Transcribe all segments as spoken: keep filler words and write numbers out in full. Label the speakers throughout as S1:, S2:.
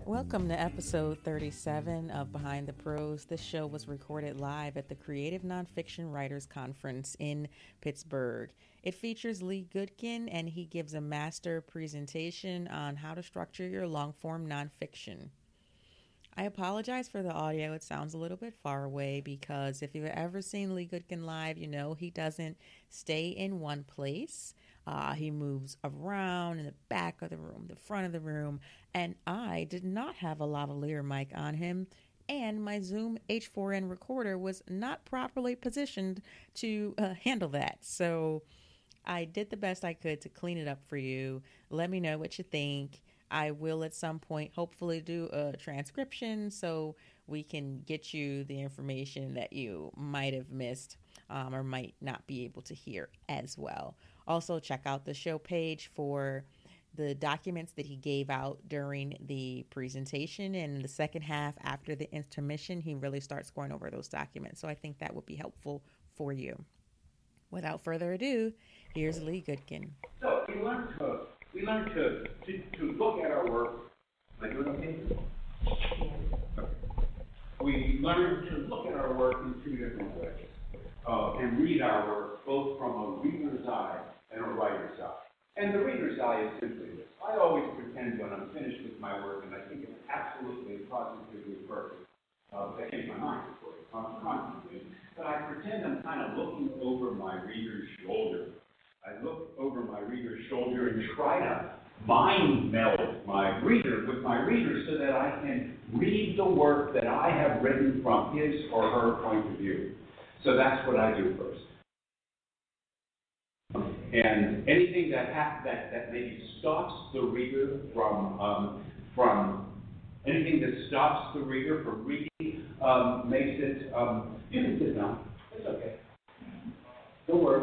S1: Welcome to episode thirty-seven of Behind the Prose. This show was recorded live at the Creative Nonfiction Writers Conference in Pittsburgh. It features Lee Goodkin, and he gives a master presentation on how to structure your long-form nonfiction. I apologize for the audio. It sounds a little bit far away because if you've ever seen Lee Goodkin live, you know he doesn't stay in one place. Uh, he moves around in the back of the room, the front of the room, and I did not have a lavalier mic on him, and my Zoom H four n recorder was not properly positioned to uh, handle that. So I did the best I could to clean it up for you. Let me know what you think. I will at some point hopefully do a transcription so we can get you the information that you might have missed um, or might not be able to hear as well. Also, check out the show page for the documents that he gave out during the presentation. And in the second half, after the intermission, he really starts going over those documents. So I think that would be helpful for you. Without further ado, here's Lee Goodkin.
S2: So we learned to, we learned to, to, to look at our work. Am I doing okay? Okay. We learned to look at our work in two different ways uh, and read our work both from a reader's eye and a writer's eye. And the reader's eye is simply this. I always pretend when I'm finished with my work, and I think it's absolutely positively perfect, uh, I change my mind, of course, constantly, but I pretend I'm kind of looking over my reader's shoulder. I look over my reader's shoulder and try to mind meld my reader with my reader so that I can read the work that I have written from his or her point of view. So that's what I do first. And anything that ha- that that maybe stops the reader from um, from anything that stops the reader from reading um, makes it. Um, you can sit down. It's okay. Don't worry.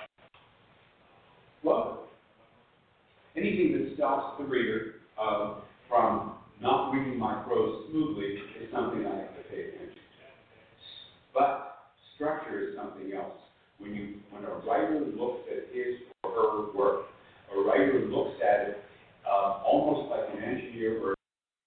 S2: Well, anything that stops the reader uh, from not reading my prose smoothly is something I have to pay attention to. But structure is something else. When you, when a writer looks at his or her work, a writer looks at it uh, almost like an engineer or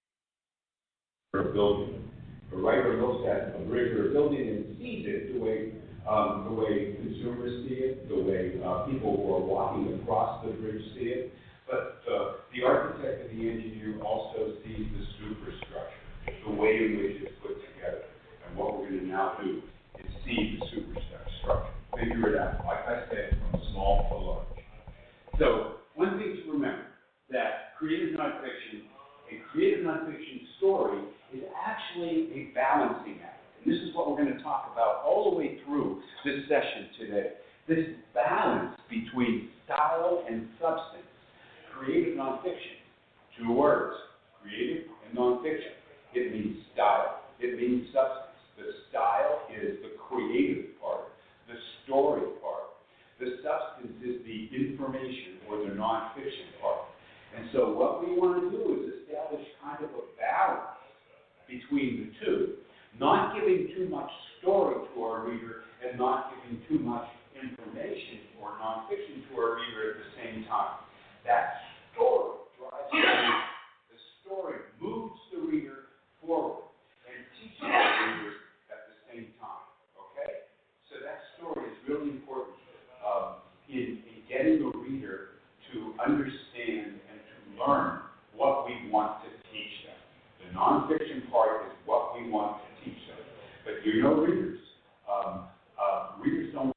S2: a building. A writer looks at a bridge or a building and sees it the way um, the way consumers see it, the way uh, people who are walking across the bridge see it. But uh, the architect and the engineer also sees the superstructure, the way in which it's put together. And what we're going to now do is see the superstructure. Figure it out, like I said, from small to large. So, one thing to remember, that creative nonfiction, a creative nonfiction story is actually a balancing act. And this is what we're going to talk about all the way through this session today. This balance between style and substance. Creative nonfiction, two words, creative and nonfiction. It means style, it means substance. The style is the creative part. The story part. The substance is the information or the nonfiction part. And so what we want to do is establish kind of a balance between the two, not giving too much story to our reader and not giving too much information or nonfiction to our reader at the same time. That story drives the reader. The story moves the reader forward and teaches the reader at the same time. Okay? So that story is really important um, in, in getting the reader to understand and to learn what we want to teach them. The nonfiction part is what we want to teach them. But you know readers. Um, uh, readers don't,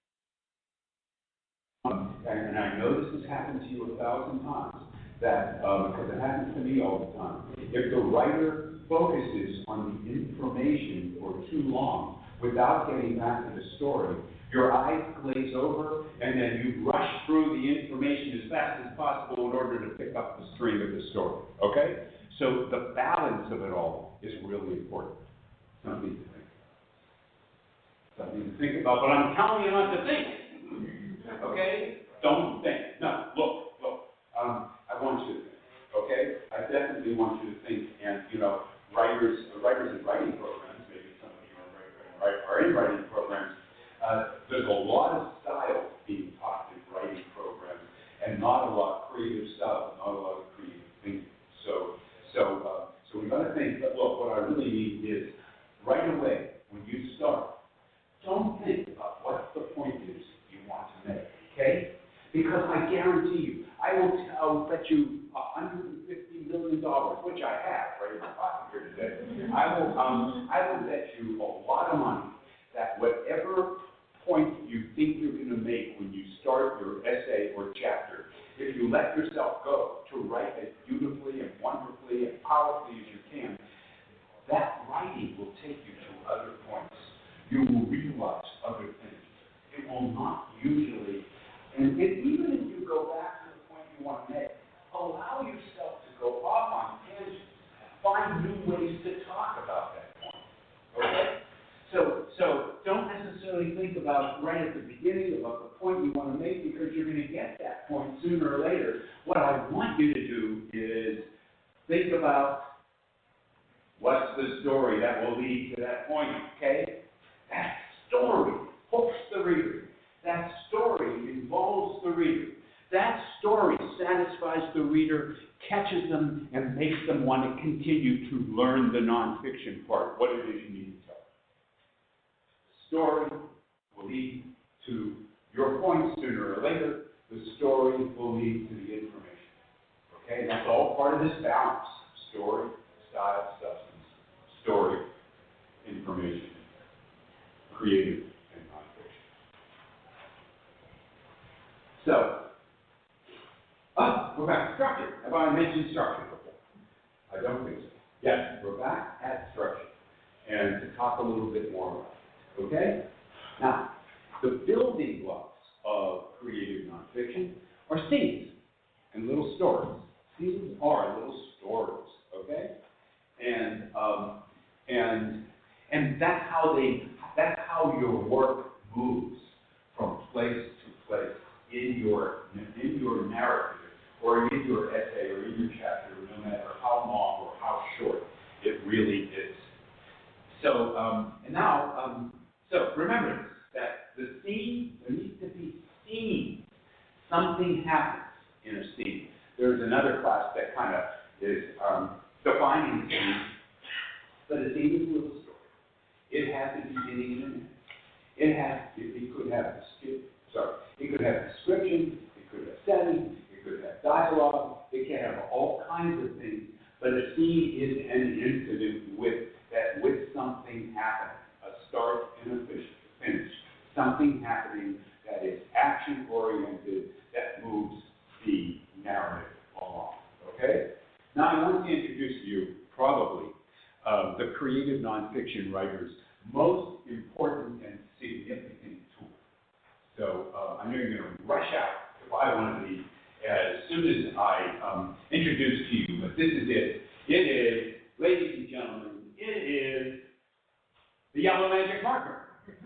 S2: um, and, and I know this has happened to you a thousand times, that um, because it happens to me all the time. If the writer focuses on the information for too long, without getting back to the story, your eyes glaze over, and then you rush through the information as fast as possible in order to pick up the string of the story. Okay? So the balance of it all is really important. Something to think about. Something to think about, but I'm telling you not to think. Okay? Don't think. No, look, look. Um, I want you to think. Okay? I definitely want you to think, and, you know, writers, writers in writing programs, maybe some of you are, right, are in writing programs, uh, there's a lot of style being taught in writing programs, and not a lot of creative stuff, not a lot of creative thinking. So, so, uh, so we got to really need is right away, when you start, don't think about what the point is you want to make, okay? Because I guarantee you, I will tell, bet you one hundred fifty million dollars, which I have right in my pocket here today. I will, um, I will bet you a lot of money that whatever point you think you're going to make when you start your essay or chapter, if you let yourself go to write as beautifully and wonderfully and powerfully as you can, that writing will take you to other points. You will realize other things. It will not usually, and if, even if you go back to the point you want to make, allow yourself to go off on tangents. Find new ways to talk about that point. Okay? So, so don't necessarily think about right at the beginning about the point you want to make, because you're going to get that point sooner or later. What I want you to do is think about what's the story that will lead to that point, okay? That story hooks the reader. That story involves the reader. That story satisfies the reader, catches them, and makes them want to continue to learn the nonfiction part, what it is you need to tell. The story will lead to your point sooner or later. The story will lead to the information. Okay, and that's all part of this balance. Story, style, substance. Story, information, creative, and nonfiction. So, oh, we're back to structure. Have I mentioned structure before? I don't think so. Yes, we're back at structure. And to talk a little bit more about it. Okay? Now, the building blocks of creative nonfiction are scenes and little stories. Scenes are little stories, okay? And um, and and that's how they that's how your work moves from place to place in your in your narrative or in your essay or in your chapter, no matter how long or how short it really is. So um, and now um, so remember this, that the scene, there needs to be scene. Something happens in a scene. There's another class that kind of is um, defining the scene, but a scene is a little story. It has a beginning and an end. It has, it, it could have, sorry, it could have description, it could have setting, it could have dialogue, it can have all kinds of things, but a scene is an incident with, that with something happening, a start and a finish, finish. Something happening that is action-oriented, that moves the narrative along, okay? Now I want to introduce to you, probably, uh, the creative nonfiction writer's most important and significant tool. So uh, I know you're going to rush out to buy one of these as soon as I um, introduce to you, but this is it. It is, ladies and gentlemen, it is the Yellow Magic Marker.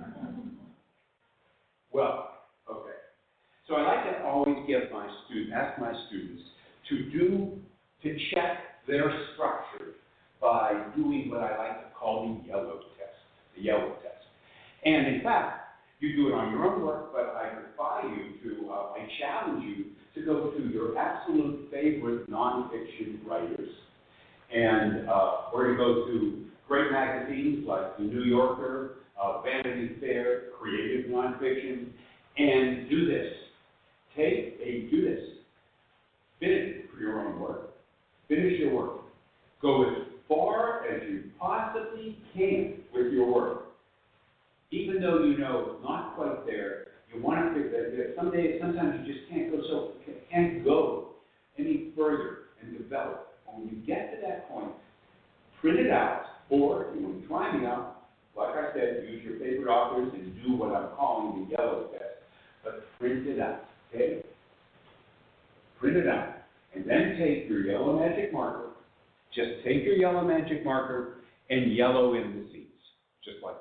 S2: Well, okay. So I like to always give my students, ask my students to do, to check their structure by doing what I like to call the yellow test, the yellow test. And in fact, you do it on your own work, but I defy you to, uh, I challenge you to go to your absolute favorite nonfiction writers. And uh, we're going to go to great magazines like The New Yorker, uh, Vanity Fair, Creative Nonfiction, and do this. Take a, do this. Finish it for your own work. Finish your work. Go as far as you possibly can with your work. Even though you know it's not quite there, you want to figure that some days, sometimes you just can't go so can't go any further and develop. And when you get to that point, print it out, or if you want to try me out, like I said, use your favorite authors and do what I'm calling the yellow test. But print it out, okay? Print it out. And then take your yellow magic marker, just take your yellow magic marker and yellow in the scenes, just like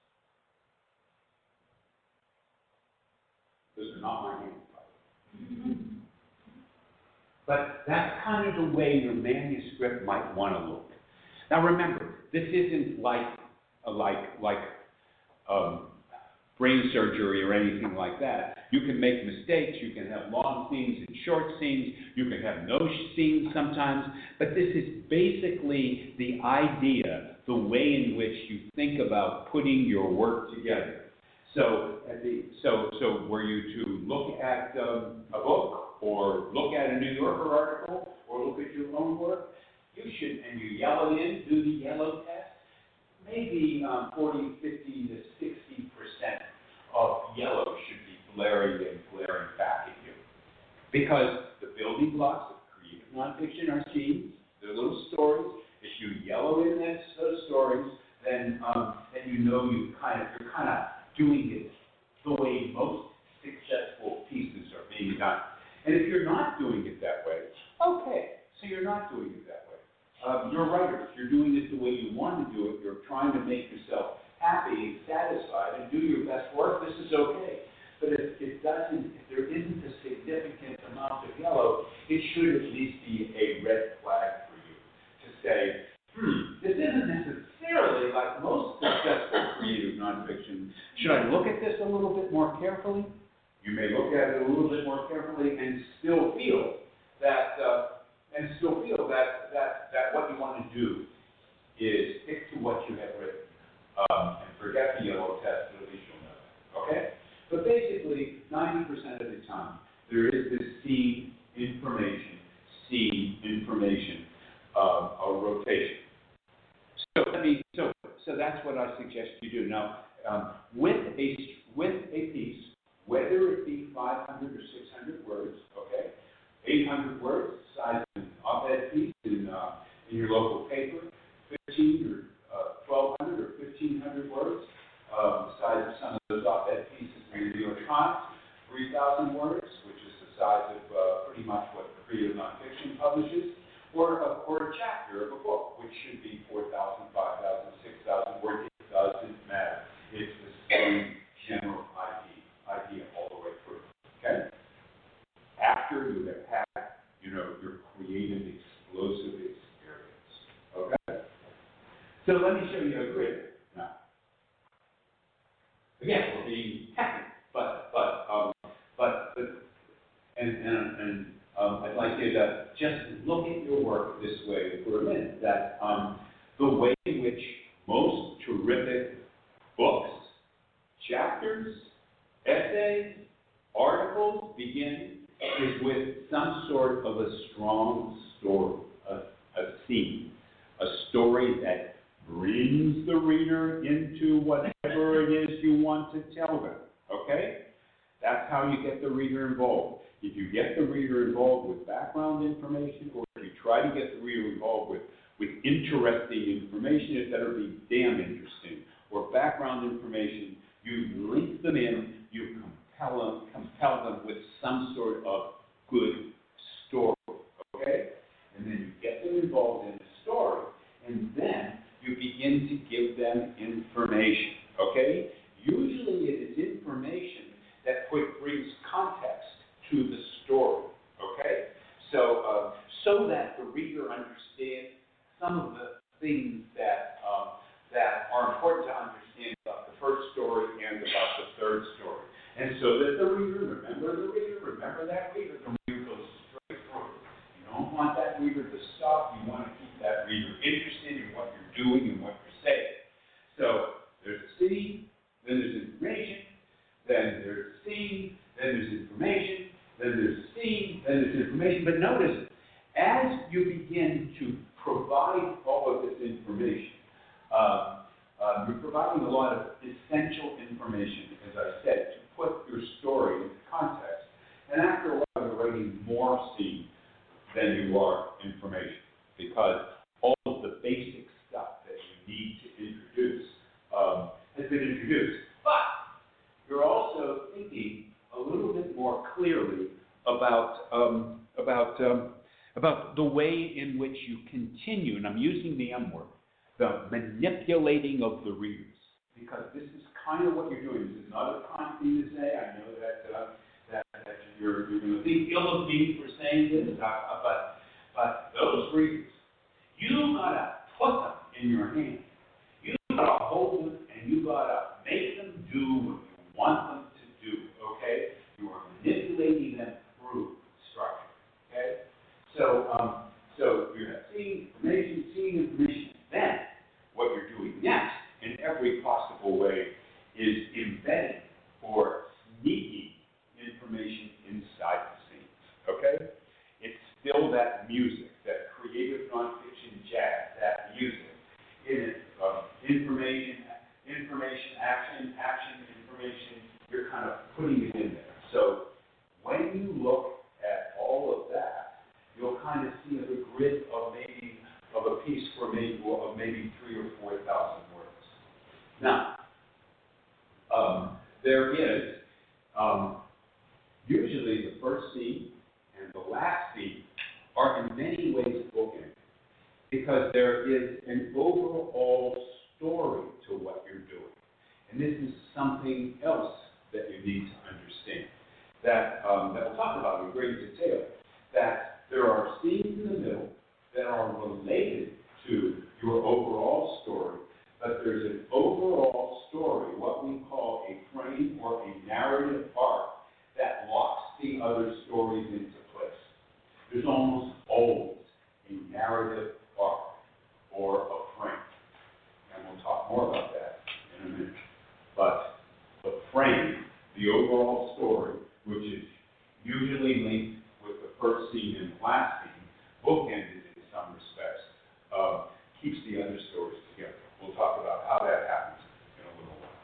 S2: this. Those are not my hands, by the way. But that's kind of the way your manuscript might want to look. Now remember, this isn't like a, like like um, brain surgery or anything like that. You can make mistakes. You can have long scenes and short scenes. You can have no scenes sometimes. But this is basically the idea the way in which you think about putting your work together. So, at the, so, so were you to look at um, a book, or look at a New Yorker article, or look at your own work, you should, and you yell it in, do the yellow test, maybe um, forty, fifty to sixty percent of yellow should be blaring and glaring back at you. Because the building blocks of creative nonfiction are scenes, they're little stories. If you yellow in that, those stories, then um, then you know you kind of you're kind of doing it the way most successful pieces are being done. And if you're not doing it that way, okay, so you're not doing it that way. Um, you're writers. You're doing it the way you want to do it. You're trying to make yourself happy and satisfied and do your best work. This is okay. But if it doesn't, if there isn't a significant amount of yellow, it should at least be a red flag for you to say, hmm, this isn't necessarily like most successful creative nonfiction. Should I look at this a little bit more carefully? You may look at it a little bit more carefully and still feel that, uh, and still feel that, that, that what you want to do is stick to what you have written um, and forget the yellow test, but at least you'll know that. Okay? But basically, ninety percent of the time, there is this scene information, scene information, um, a rotation. So let me, so, so that's what I suggest you do. Now, um, with a with a piece, whether it be five hundred or six hundred words, okay, eight hundred words, size of an op-ed piece in uh, in your local paper, fifteen or uh, twelve hundred or fifteen hundred words, um, the size of some of those op-ed pieces in the New York Times, three thousand words, which is the size of uh, pretty much what creative nonfiction publishes, or a, or a chapter of a book, which should be four thousand, five thousand, six thousand words. It doesn't matter. It's the same general idea, idea all the way through. Okay? After you have had, you know, your creative, explosive experience. Okay? So let me show you a grid now. Again, we're being technical, but but um, but but and and and um, I'd like you to just look at your work this way for a minute. That um, the way in which most terrific books, chapters, essays, articles begin is with some sort of a strong story, a, a scene, a story that brings the reader into whatever it is you want to tell them, okay? That's how you get the reader involved. If you get the reader involved with background information, or if you try to get the reader involved with, with interesting information, it better be damn interesting, or background information, you link them in, you compel them, compel them with some sort of good story, okay? And then you get them involved in the story, and then you begin to give them information, okay? Usually it is information that put, brings context to the story, okay? So, uh, so that the reader understands some of the things that, um, that are important to understand about the first story and about the third story. And so that the reader, remember the reader, remember that reader, the reader goes straight through. You don't want that reader to stop, you want to keep that reader interested in what you're doing and what you're saying. So there's a scene, then there's information, then there's a scene, then there's information, then there's a scene, then there's information. But notice, as you begin to provide all of this information, uh, uh, you're providing a lot of essential information, as I said, to put your story into context. And after a while, you're writing more scene than you are information, because all of the basic stuff that you need to introduce um, has been introduced. But you're also thinking a little bit more clearly about um, about um, about the way in which you continue, and I'm using the M word, the manipulating of the readers, because this is kind of what you're doing. This is not a kind thing to say. I know that uh, that, that you're, you're going to think ill of me for saying this, uh, but but those readers, you gotta put them in your hand. You gotta hold them, and you gotta make them do what you want them to do. Okay? You are manipulating them through structure. Okay? So um, so you're seeing information, seeing information. Then what you're music, that creative nonfiction jazz, that music. In it, uh, information, information, action, action, information, you're kind of putting it in there. So when you look at all of that, you'll kind of see the grid of maybe, of a piece for maybe, of maybe three or four thousand words. Now, um, there is, um, usually the first scene and the last scene are in many ways bookended, because there is an overall story to what you're doing. And this is something else that you need to understand, that, um, that we'll talk about in great detail, that there are scenes in the middle that are related to your overall story, but there's an overall story, what we call a frame or a narrative arc, that locks the other stories into place. There's almost always a narrative arc or a frame. And we'll talk more about that in a minute. But the frame, the overall story, which is usually linked with the first scene and the last scene, bookended in some respects, uh, keeps the other stories together. We'll talk about how that happens in a little while.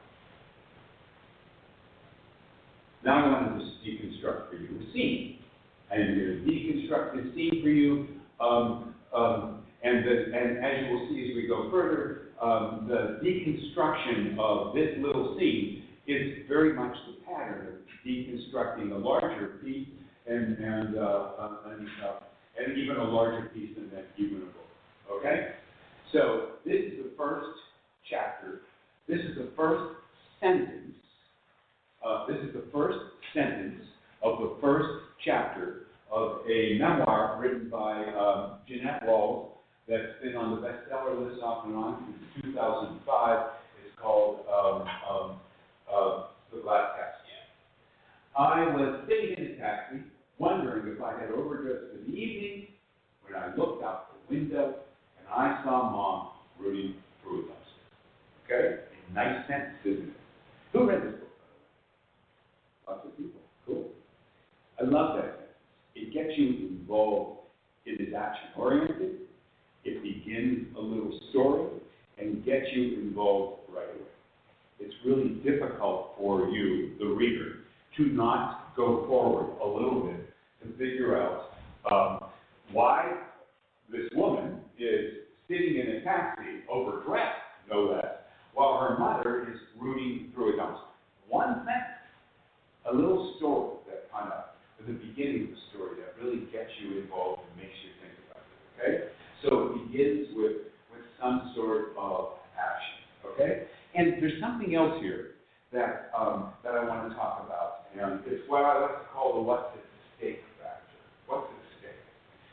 S2: Now I want to just deconstruct for you a scene. I'm going to deconstruct this scene for you, um, um, and, the, and as you will see as we go further, um, the deconstruction of this little scene is very much the pattern of deconstructing a larger piece and, and, uh, uh, and, uh, and even a larger piece than that, even a book. Okay? So this is the first chapter. This is the first sentence. Uh, this is the first sentence of the first chapter of a memoir written by um, Jeanette Walls that's been on the bestseller list off and on since two thousand five. It's called um, um, uh, The Glass Taxi. I was sitting in a taxi, wondering if I had overdressed for the evening, when I looked out the window and I saw Mom rooting through a dumpster. Okay? A nice sentence, isn't it? Who read this book, by the way? Lots of people. Cool. I love that sentence. It gets you involved. It is action-oriented. It begins a little story and gets you involved right away. It's really difficult for you, the reader, to not go forward a little bit to figure out um, why this woman is sitting in a taxi, overdressed, no less, while her mother is rooting through a dumpster. One sentence, a little story that kind of, at the beginning of the story, that really gets you involved and makes you think about it, okay? So it begins with, with some sort of action, okay? And there's something else here that, um, that I want to talk about, and it's what I like to call the what's at stake factor. What's at stake?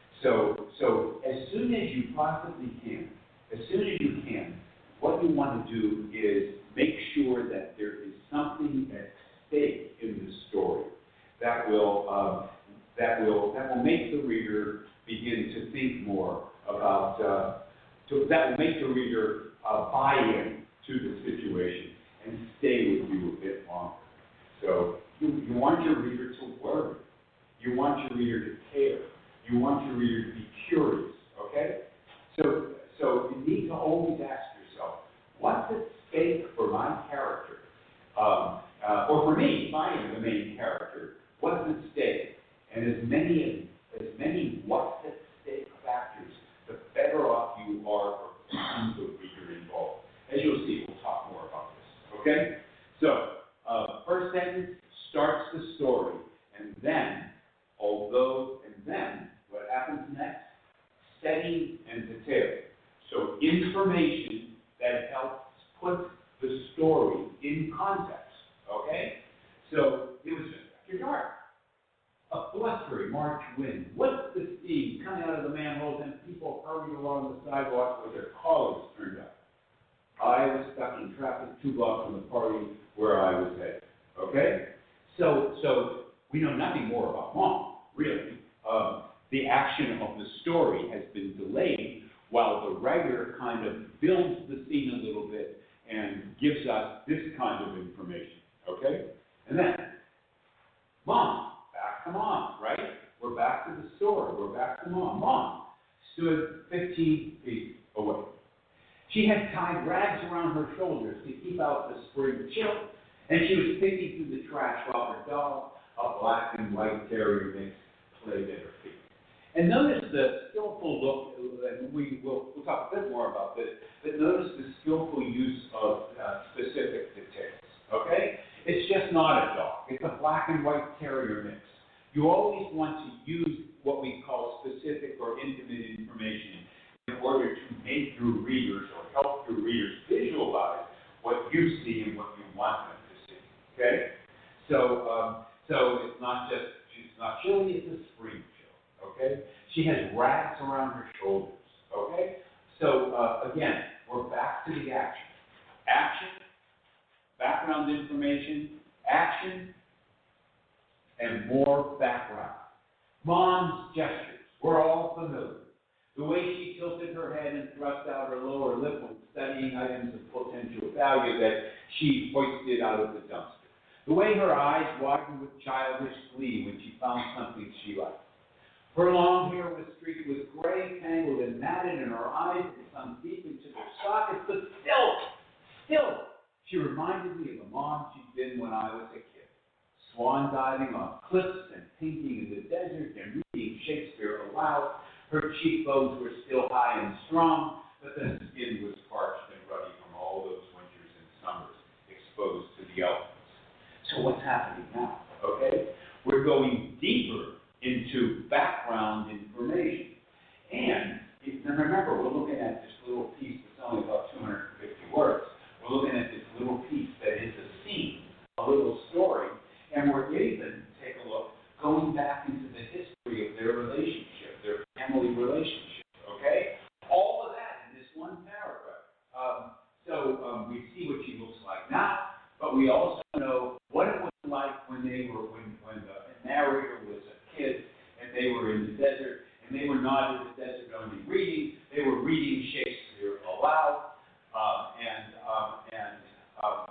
S2: So, so as soon as you possibly can, as soon as you can, what you want to do is make sure that there is something at stake in the story that will um, that will that will make the reader begin to think more about uh, to, that will make the reader uh, buy in to the situation and stay with you a bit longer. So you, you want your reader to worry. You want your reader to care. You want your reader to be curious. Okay? So so you need to always ask yourself, what's at stake for my character? Um, uh, or for me, if I am the main character, what's at stake? And as many as many what's at stake factors, the better off you are for keeping the reader involved. As you'll see, we'll talk more about this. Okay? So, uh, first sentence starts the story, and then, although, and then, what happens next? Setting and detail. So, information that helps put the story in context. Okay? So, it was just after dark. A blustery March wind. What's the steam coming out of the manholes and people hurrying along the sidewalks with their collars turned up? I was stuck in traffic two blocks from the party where I was headed. Okay? So, so we know nothing more about Mom, really. Um, the action of the story has been delayed while the writer kind of builds the scene a little bit and gives us this kind of information. Okay? And then, Mom, back to Mom, right? We're back to the story. We're back to Mom. Mom stood fifteen feet away. She had tied rags around her shoulders to keep out the spring chill, and she was picking through the trash while her dog, a black and white terrier mix, played at her feet. And notice the skillful look, and we will we'll talk a bit more about this, but notice the skillful use of uh, specific details, okay? It's just not a dog. It's a black and white terrier mix. You always want to use what we call specific or intimate information in order to make your readers or help your readers visualize what you see and what you want them to see, okay? So, um, so it's not just, she's not chilly, it's a spring chill, okay? She has rags around her shoulders, okay? So, uh, again, we're back to the action. Action, background information, action, and more background. Mom's gestures, we're all familiar. The way she tilted her head and thrust out her lower lip when studying items of potential value that she hoisted out of the dumpster. The way her eyes widened with childish glee when she found something she liked. Her long hair was streaked with gray, tangled and matted, and her eyes had sunk deep into their sockets, but still, still, she reminded me of the mom she'd been when I was a kid. Swan diving on cliffs and painting in the desert and reading Shakespeare aloud. Her cheekbones were still high and strong, but the skin was parched and ruddy from all those winters and summers exposed to the elements. So what's happening now, okay? We're going deeper into background information. And if, now remember, we're looking at this little piece that's only about two hundred fifty words. We're looking at this little piece that is a scene, a little story, and we're even, take a look, going back into the history of their relationship, their family relationship, okay? All of that in this one paragraph. Um, so um, we see what she looks like now, but we also know what it was like when they were, when, when the narrator was a kid and they were in the desert, and they were not in the desert only reading, they were reading Shakespeare aloud, um, and, um, and, um,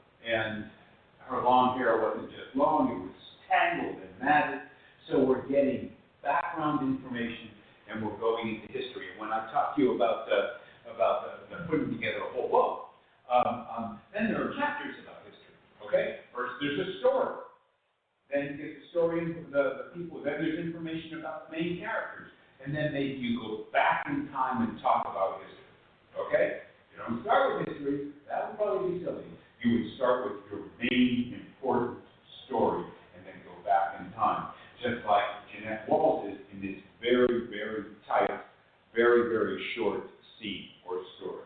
S2: and her long hair wasn't just long, it was tangled and matted. So we're getting background information and we're going into history. And when I talk to you about the, about the, the putting together a whole book, um, um, then there are chapters about history, okay? First there's a story. Then you get the story, the, the people, then there's information about the main characters. And then maybe you go back in time and talk about history, okay? You don't start with history, that would probably be silly. You would start with your main important story and then go back in time. Just like Jeanette Walls is in this very, very tight, very, very short scene or story.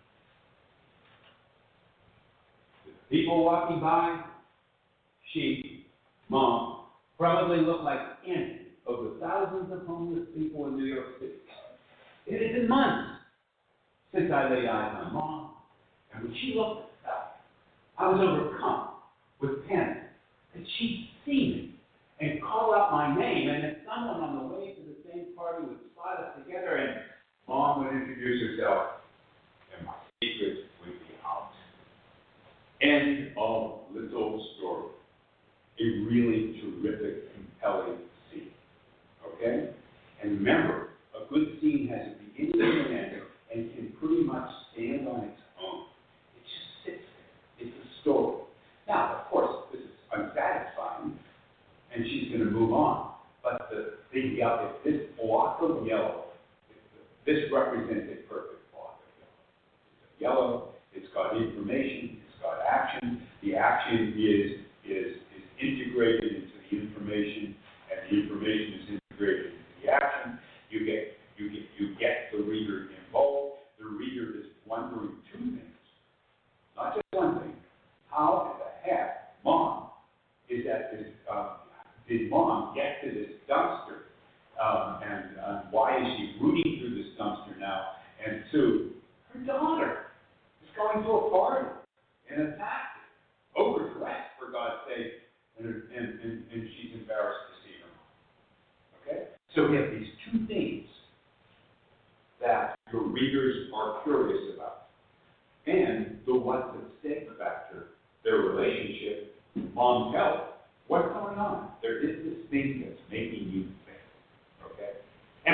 S2: The people walking by, she, Mom, probably look like any of the thousands of homeless people in New York City. It has been months since I laid eyes on Mom, and when she looked up, I was overcome with panic that she'd see me and call out my name, and that someone on the way to the same party would spot us together, and Mom would introduce herself, and my secret would be out. End of little story. A really terrific, compelling scene. Okay? And remember, a good scene has a beginning and an end, and can pretty much stand on its own. It just sits there. It's a story. Now, of course, this is unsatisfying, and she's going to move on. But the big yellow, this block of yellow, this represents a perfect block of yellow. It's yellow, it's got information, it's got action. The action is, is, is integrated into the information, and the information is integrated into the action. You get, you get, you get the reader involved. The reader is wondering two things, not just one thing. How in the heck, Mom, is that this, uh, did Mom get to this dumpster? Um, and uh, why is she rooting through this dumpster now? And two, her daughter is going to a party in a taxi, overdressed for God's sake, and, and, and, and she's embarrassed to see her mom. Okay? So we have these two things that your readers are curious about. And the what's at stake factor, their relationship, Mom's health. What's going on? There is this thing that's making you think. Okay?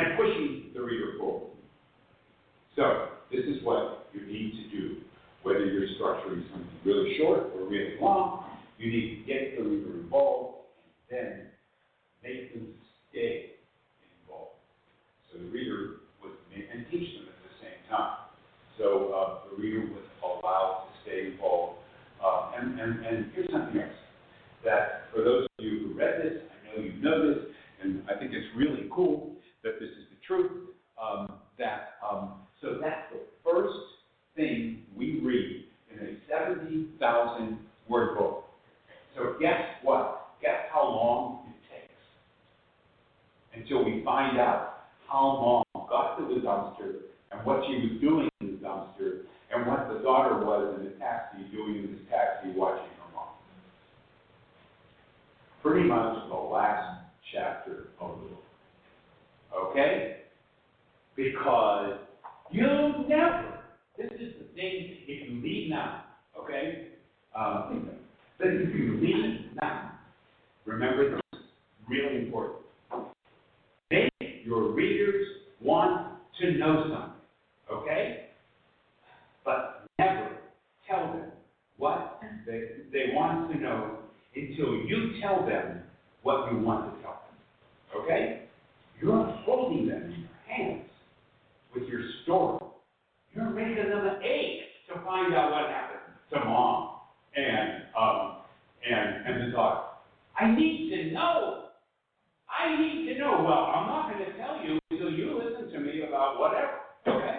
S2: whether you're structuring something really short or really long, you need to get the reader involved, then make them stay involved. So the reader was, and teach them at the same time. So uh, the reader was allowed to stay involved. Uh, and, and, and here's something else, that for those of you who read this, I know you know this, and I think it's really cool that this is the truth, um, that, um, so that's the first thing we read in a seventy thousand word book. So guess what? Guess how long it takes until we find out how Mom got to the dumpster and what she was doing in the dumpster and what the daughter was in the taxi doing in the taxi watching her mom. Pretty much the last chapter of the book. Okay? Because you never, this is the thing, if you leave now, okay? Um, but if you leave now, remember this, really important. Make your readers want to know something, okay? But never tell them what they, they want to know until you tell them what you want to tell them, okay? You're holding them in your hands with your story. You're making them ache to find out what happened to Mom and um and and the daughter. I need to know. I need to know. Well, I'm not going to tell you until you listen to me about whatever. Okay?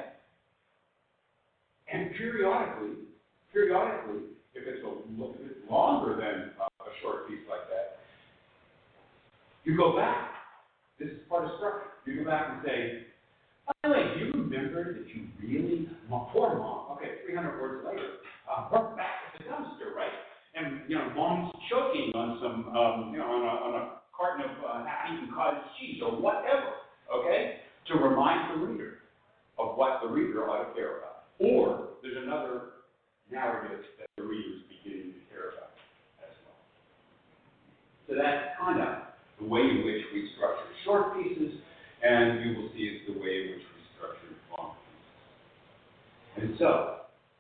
S2: And periodically, periodically, if it's a if it's longer than uh, a short piece like that, you go back. This is part of structure. You go back and say, by the way, do you remember that you really, well, poor Mom, okay, three hundred words later, uh, we're back at the dumpster, right? And, you know, Mom's choking on some, um, you know, on a, on a carton of uh, half-eaten cottage cheese or whatever, okay? To remind the reader of what the reader ought to care about. Or there's another narrative that the reader's beginning to care about as well. So that's kind of the way in which we structure short pieces, and you will see it's the way in which we structure long pieces. And so,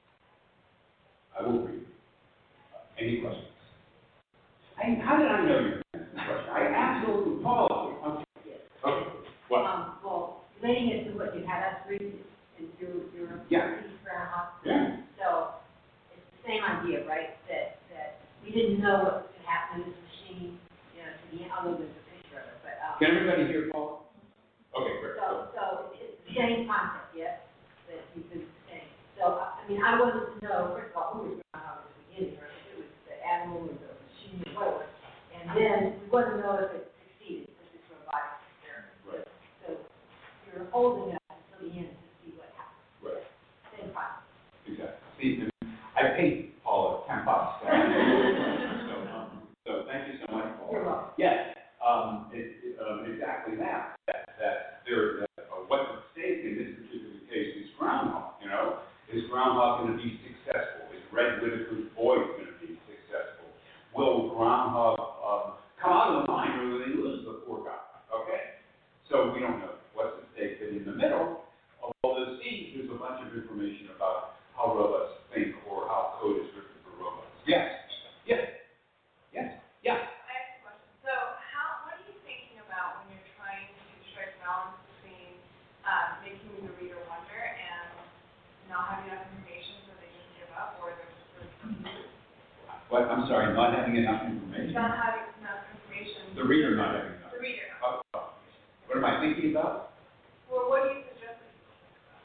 S2: I will read. Any questions? I, how did I know you were asking a question? I absolutely, Paul. Okay. Okay. What?
S3: Um, well, relating it to what you had us read is your, your
S2: Yeah.
S3: piece for a house.
S2: Yeah.
S3: So, it's the same idea, right? That, that we didn't know what could happen in this machine, you know, to the end, although there's a picture of it, but, um.
S2: Can everybody hear Paul? Okay, great.
S3: So, so it's the same concept, yes, that you've been saying. So, I I mean, I wanted to know, first of all, who was groundhog at the beginning, or if it was the animal or the machine or whatever. And then we want to know if it succeeded with this robotic experiment.
S2: Right.
S3: So you're holding us until the end to see what happens.
S2: Right.
S3: Same concept.
S2: Exactly. See, I paid Paula ten bucks. So, um, so thank you so much, Paul.
S3: You're welcome.
S2: Yes, um, it, it, um, exactly that. That, that there, that, uh, what's at stake in this particular case is groundhog. You know, is groundhog going to be successful? Is Red Whitaker's voice going to be successful? Will groundhog um, come out of the mine or will they lose the poor guy? Okay, so we don't know what's at stake. But in the middle of all those scenes, there's a bunch of information about how robots think or how code is written for robots. Yes. Yes. Yes. Yeah.
S4: I have a question. So, how, what are you thinking about when you're trying to strike balance between um, making the reader wonder and not having enough information so they just give up, or they're just really confused?
S2: What? I'm sorry, not having enough information.
S4: Not having enough information.
S2: The reader not having enough.
S4: The reader.
S2: Oh, oh. What am I thinking about?
S4: Well, what do you suggest that people think about?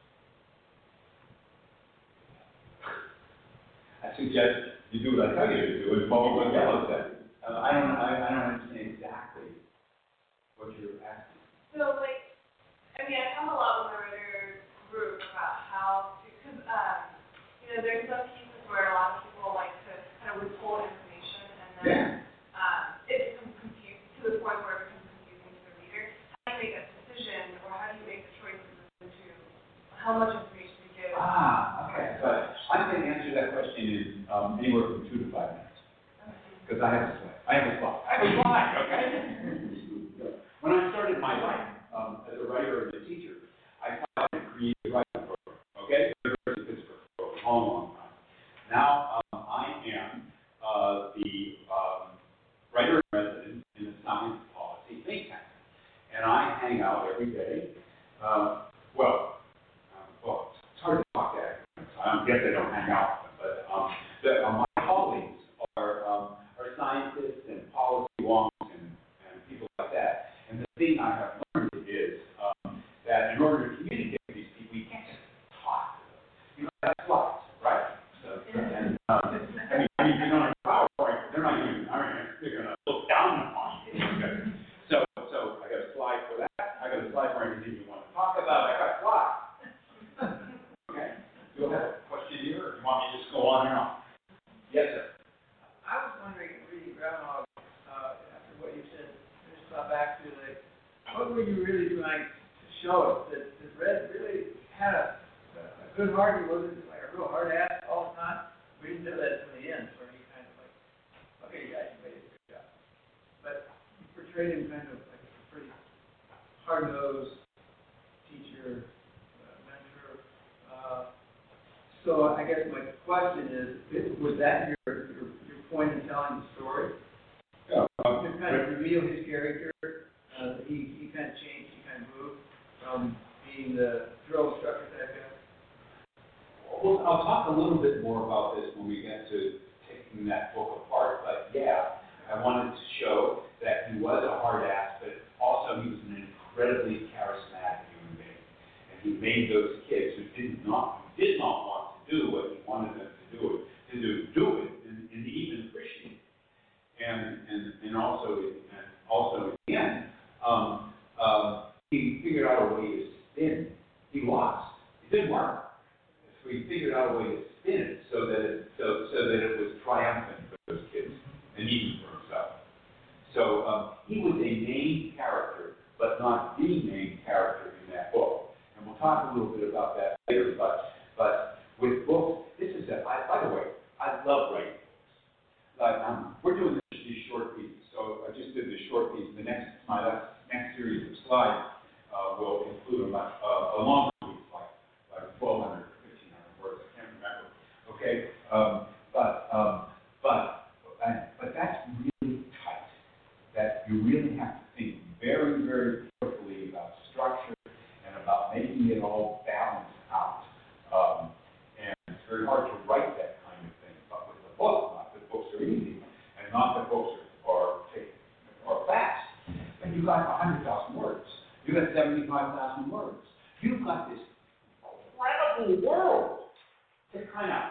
S2: I suggest you do what I tell you to do, and follow what Yellow said. Uh, I don't, I, I don't understand exactly what you're asking.
S4: So, like, I mean, I talk a lot with my writer group about how to, because, um, you know, there's some pieces where a lot of people like to kind of withhold information, and then
S2: Yeah.
S4: um, it becomes confusing to the point where it becomes confusing to the reader. How do you make a decision, or how do you make the choices as to how much information to give?
S2: Ah, okay. But I'm going to answer that question in um, anywhere from two to five minutes. Because I have a slide. I have a slide. I have a slide, okay? When I started my life um, as a writer and a teacher, I taught a creative writing program, okay? University of Pittsburgh for a long, long time. hang out every day. Um, well, um, well, it's hard to talk to academics. I don't guess they don't hang out, but um, the, uh, my colleagues are um, are scientists and policy wonks and, and people like that. And the thing I have learned is um, that in order to communicate with these people, you can't just talk to them. You know, that's slides, right? So, and um, I mean, I mean, you know, in PowerPoint, they're not even. I mean, they're going to look down upon you. So, so I got a slide for that. I got a slide for anything you want to talk about. I got a slide. Okay. Go ahead. Question here, or you want me to just go on and on? Yes, sir.
S5: I was wondering, reading Groundhog, uh, after what you said, just got back to like, what were you really trying to show us? That, that Red really had a, a good heart, he wasn't like a real hard ass all the time? We didn't know that from the end, where he kind of like, okay, guys, you made a good job. But you portrayed him kind of like a pretty hard-nosed teacher, uh, mentor. Uh, so I guess my question is, was that your, your, your point in telling the story?
S2: Yeah. Um,
S5: To kind of reveal his character, uh, he, he kind of changed, he kind of moved from being the drill instructor type guy?
S2: Well, I'll talk a little bit more about this when we get to taking that book apart, but yeah, I wanted to show that he was a hard ass, but also he was an incredibly charismatic human being. And he made those kids who did not, who did not want to do what he wanted them to do it, to do, do it, and, and even appreciate it. And, and, and also, and also in the end, um, um, he figured out a way to spin. He lost. It didn't work. So he figured out a way to spin it so that it, so, so that it was triumphant for those kids and even for himself. So um, he was a main character, but not the main character in that book. And we'll talk a little bit about that later. But but with books, this is a. I, by the way, I love writing books. Like um, we're doing this, these short pieces. So I just did the short piece. The next my last, next series of slides uh, will include a, much, uh, a longer piece, like like twelve hundred. Words, I can't remember. Okay, um, but um, but uh, but that's really tight. That you really have to think very, very carefully about structure and about making it all balance out. Um, and it's very hard to write that kind of thing. But with the book, not that books are easy, and not that books are are, are fast. But you got a hundred thousand words. You got seventy-five thousand words. You've got this incredible world to kind of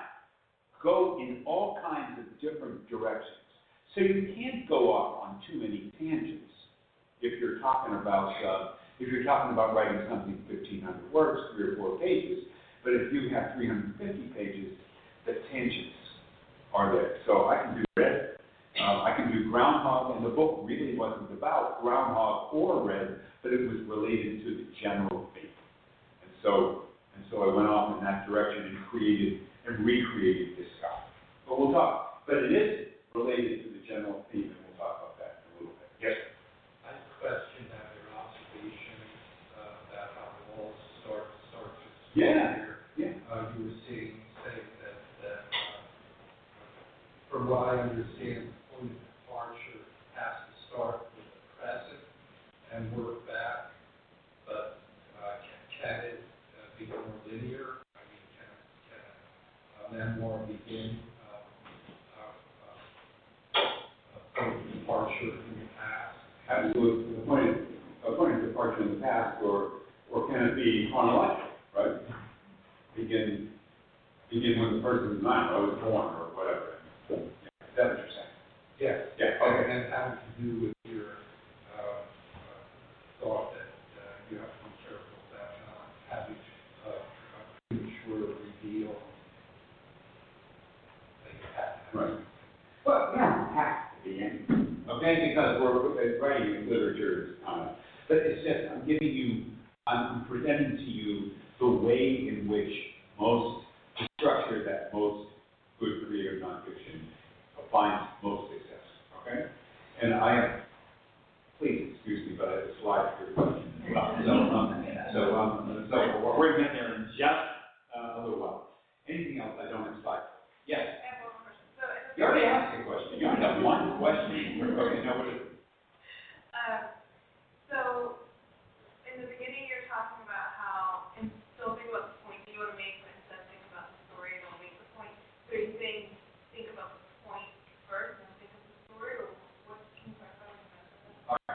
S2: go in all kinds of different directions. So you can't go off on too many tangents if you're talking about uh, if you're talking about writing something fifteen hundred words, three or four pages. But if you have three hundred fifty pages, the tangents are there. So I can do Red, um, I can do Groundhog, and the book really wasn't about Groundhog or Red, but it was related to the general theme. And so. And so I went off in that direction and created and recreated this guy. But we'll talk. But it is related to the general theme, and we'll talk about that in a little bit. Yes, sir.
S6: I question that your observation uh, that how the walls start start to
S2: Yeah. Yeah.
S6: Uh, you were saying saying that that uh, from what I understand, point of departure has to start with the present and work back, but uh, can, can it be more linear? I mean, can, can a memoir begin uh, uh, uh, a point of departure in the past?
S2: Absolutely. A point of, a point of departure in the past, or or can it be chronological, right? Begin begin when the person's nine, I was born, or whatever. Yeah. Is that what you're saying?
S6: Yes.
S2: Yeah.
S6: Okay.
S2: Okay.
S6: And having to do with your uh, uh, thought that uh, you have to be careful about not having Uh, premature reveal that you have to have.
S2: Right. Well, you don't have to be in, okay, because we're uh, writing in literature is kind of, but it's just, I'm giving you, I'm presenting to you the way in which most, the structure that most good creative nonfiction finds most success, okay? And I have, please excuse me, but I have a slide for your question as well. So, um, so, um, so we're, we're getting there in just uh, a little while. Anything else I don't have slides for? Yes?
S4: I have one question. So, in the
S2: You already asked a question. You only have one question. Okay, now what is it?
S4: Uh, so,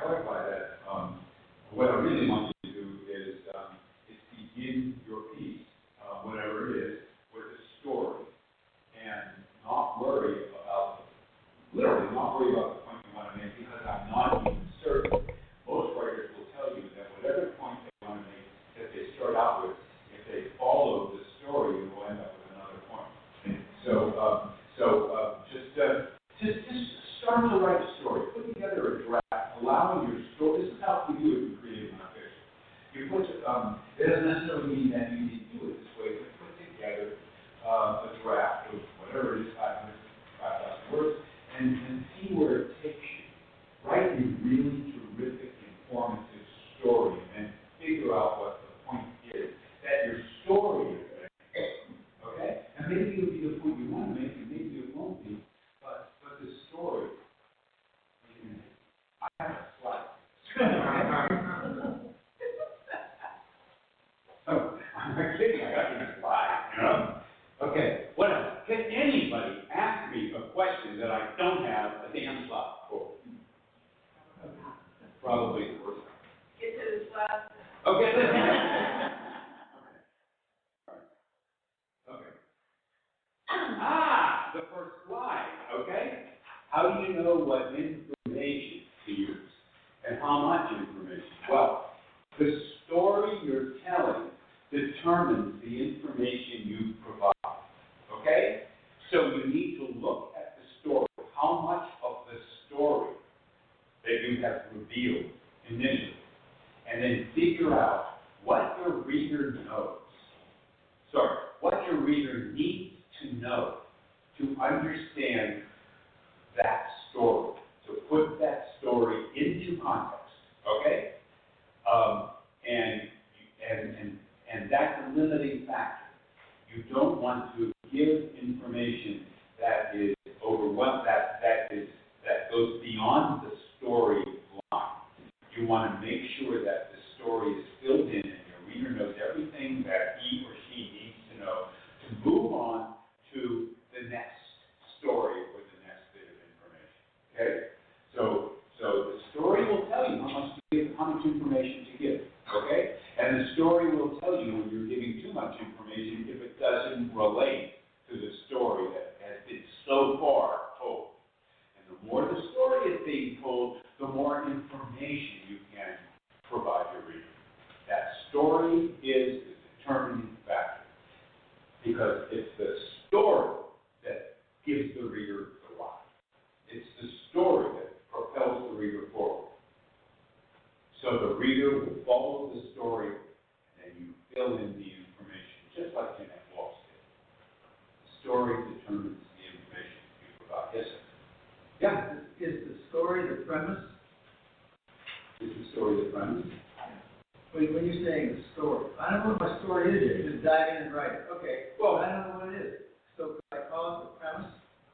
S2: clarify that, um, what I really want you to do is, um, is begin your piece, uh, whatever it is, with a story, and not worry about, literally not worry about the point you want to make, because I'm not even certain. Most writers will tell you that whatever point they want to make, that they start out with, if they follow the story, you will end up with another point. So, um, so uh, just, uh, just, just start to write a story. Put together a draft, allowing your story. This is how we do it in creative nonfiction. You put, um, it doesn't necessarily mean that you need to do it this way, but put together uh, a draft of whatever it is, five hundred, five thousand words, and, and see where it takes you. Write a really terrific, informative story, and figure out what the point is that your story is making. Okay? And maybe it'll be the point you want to make, and maybe it won't be, but but the story. You can, I have a slide. Oh, I'm not kidding. I got these slides, you know. Okay. What else? Can anybody ask me a question that I don't have a damn slide for? Probably the worst.
S4: Get to the slide.
S2: Okay. Okay. Okay. Ah, the first slide. Okay. How do you know what information to use and how much information? Well, the story you're telling determines the information you provide. Okay? So you need to look at the story. How much of the story that you have revealed initially, and then figure out what your reader knows. Sorry, what your reader needs to know to understand that story, to put that story into context. Okay? Um, and, and, and, and that's a limiting factor. You don't want to give information that is overwhelmed, that, that is, that goes beyond the story line. You want to make sure that the story is filled in and your reader knows everything that he or she needs to know to move on to the next story or the next bit of information. Okay? So, so the story will tell you how much to give, how much information to give. Okay? And the story will tell you when you're giving too much information if it doesn't relate to the story that has been so far told. And the more the story is being told, the more information you can provide your reader. That story is the determining factor. Because it's the story that gives the reader the lie. It's the story that propels the reader forward. So the reader will follow the story, and then you fill in the information, just like Jeanette Walsh did. The story determines the information you provide. Yes, sir? Yeah.
S5: Is the story the premise?
S2: Is the story the premise?
S5: When, when you're saying the story, I don't know what my story is yet. Just dive in and write it. Okay. Well, I don't know what it is. So could I call it the premise?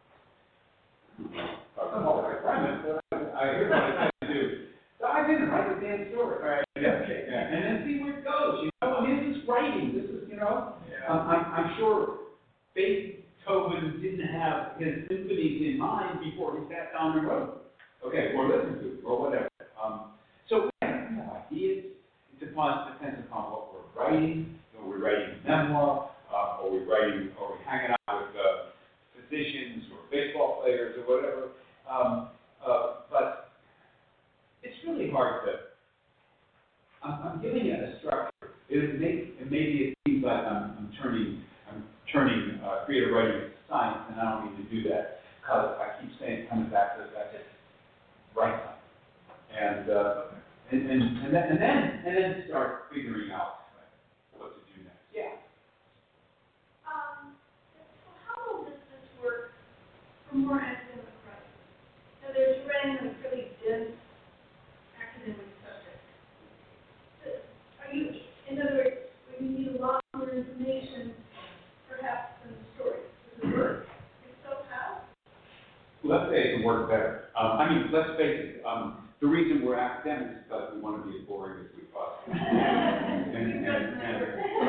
S2: Oh, come on, the premise. I hear what I said to do. Dive in and write the damn story.
S5: All right.
S2: Yeah. Okay. Yeah. And then see where it goes. You know, I mean, this is writing. This is, you know,
S5: Yeah.
S2: um, I'm, I'm sure Beethoven didn't have his symphonies in mind before he sat down and wrote them. Okay, or listened to, or whatever. Um, so we have ideas. It depends, depends upon what we're writing. Are we writing a memoir? Uh, are we writing? Are we hanging out with uh, physicians or baseball players or whatever? Um, uh, but it's really hard to. I'm, I'm giving it a structure. It may, it maybe it seems like I'm, I'm turning, I'm turning uh, creative writing into science, and I don't need to do that because I keep saying, coming back to the fact that write something, and uh, and and and then and then and then start figuring out what to do next. Yeah.
S4: Um, so how will this, this work for more academic writing? So there's writing like really dense academic subjects. So are you, in other words, when you need a lot more information, perhaps than the story, does it work? If so, how?
S2: Let's say it can work better. Um, I mean, let's face it. Um, the reason we're academics is because we want to be as boring as we possibly can. and and and,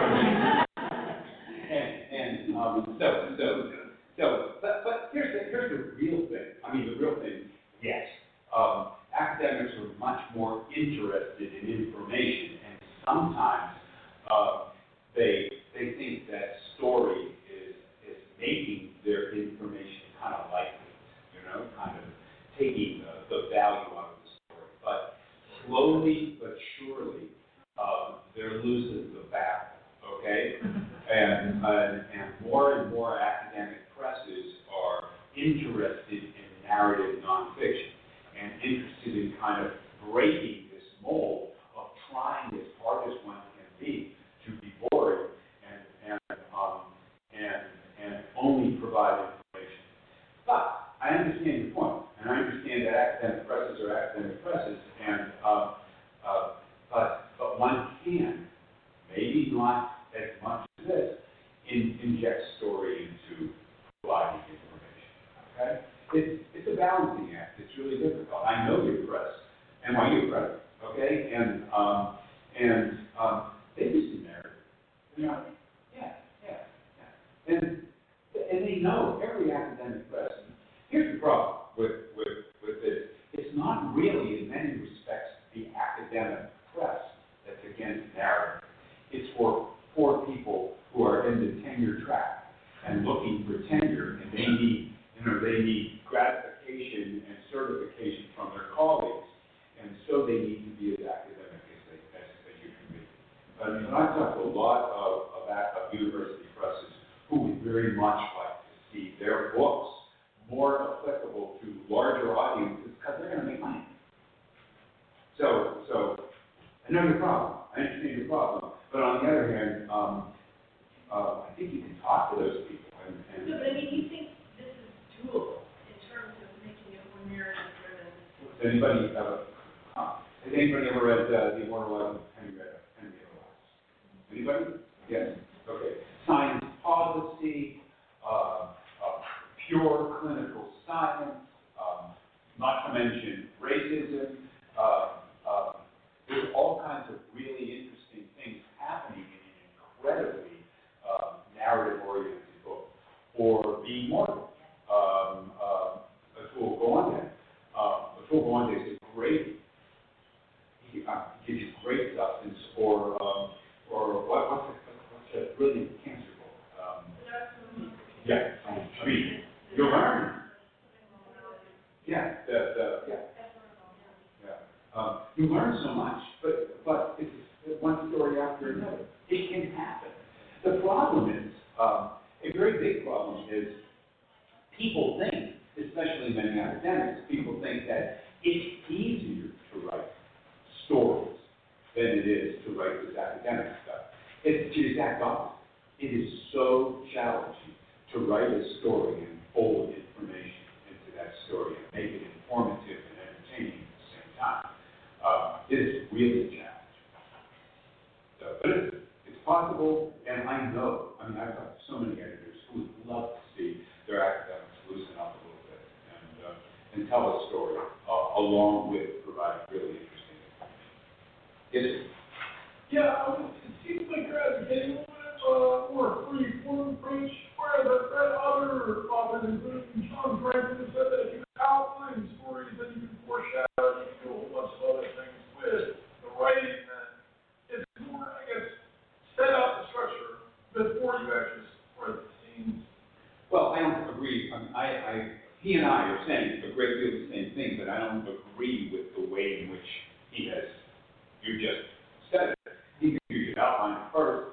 S2: and, and um, so so so. But but here's the here's the real thing. I mean, the real thing. Yes, um, academics are much more interested in information, and sometimes uh, they they think that story is is making their information kind of likely, you know, kind of taking the, the value out of the story. But slowly but surely, uh, they're losing the battle. Okay, and uh, and more and more academic presses are interested in narrative nonfiction and interested in kind of breaking this mold of trying as hard as one can be to be boring and and um, and and only provide information. But I understand your point, and I understand that academic presses are academic presses, and uh, uh, but but one can maybe not as much as this, in, inject story into providing information. Okay? It's, it's a balancing act. It's really difficult. I know your press, N Y U press, okay? And um, and um, they do some narrative. You know, yeah, yeah, yeah. And and they know every academic press. Here's the problem with with with this. It's not really, in many respects, the academic press that's against narrative. It's for for people who are in the tenure track and looking for tenure, and they need, you know, they need gratification and certification from their colleagues, and so they need to be as academic as they as, as you can be. But I mean, I've talked to a lot of, of, of university presses who would very much like to see their books more applicable to larger audiences because they're going to make money. So, so I know your problem. I understand your problem. But on the other hand, um, uh, I think you can talk to those people. And, and
S3: No, but I mean, you think this is doable in terms of making it more narrative-driven?
S2: Does anybody ever, uh, has anybody ever read uh, The Immortal Life of Henrietta, Henrietta Lacks? Anybody? Yes. Okay. Science policy, uh, uh, pure clinical science, um, not to mention racism. Uh, uh, there's all kinds of really interesting things happening in an incredibly uh, narrative-oriented book. Or Being Mortal. Um, uh, Atul Gawande. Uh, Atul Gawande is a great, he uh, gives you great substance. Or, um, or what, what's, a, what's a brilliant cancer book? Um, yeah, I mean, you learn. Yeah, the, the, yeah. Yeah. Um, you learn so much, but, but it's one story after another. It can happen. The problem is, um, a very big problem is people think, especially many academics, people think that it's easier to write stories than it is to write this academic stuff. It's the exact opposite. It is so challenging to write a story and fold information into that story and make it informative and entertaining at the same time. Uh, it is really challenging. So, but it's, it's possible, and I know, I mean, I've talked to so many editors who would love to see their academics loosen up a little bit and, uh, and tell a story uh, along with providing really interesting information. Is it?
S6: Yeah, I mean, it seems like you're advocating a little bit uh, more free form approach, whereas I've read other authors, including Sean Franklin, who said that if you outline stories, then you can foreshadow, you can do a whole bunch of other things with the writing, that it's more, I guess, set out the structure before you actually spread the scenes.
S2: Well, I don't agree. I, mean, I, I, he and I are saying a great deal of the same thing, but I don't agree with the way in which he has, you just said it. He thinks you should outline it first.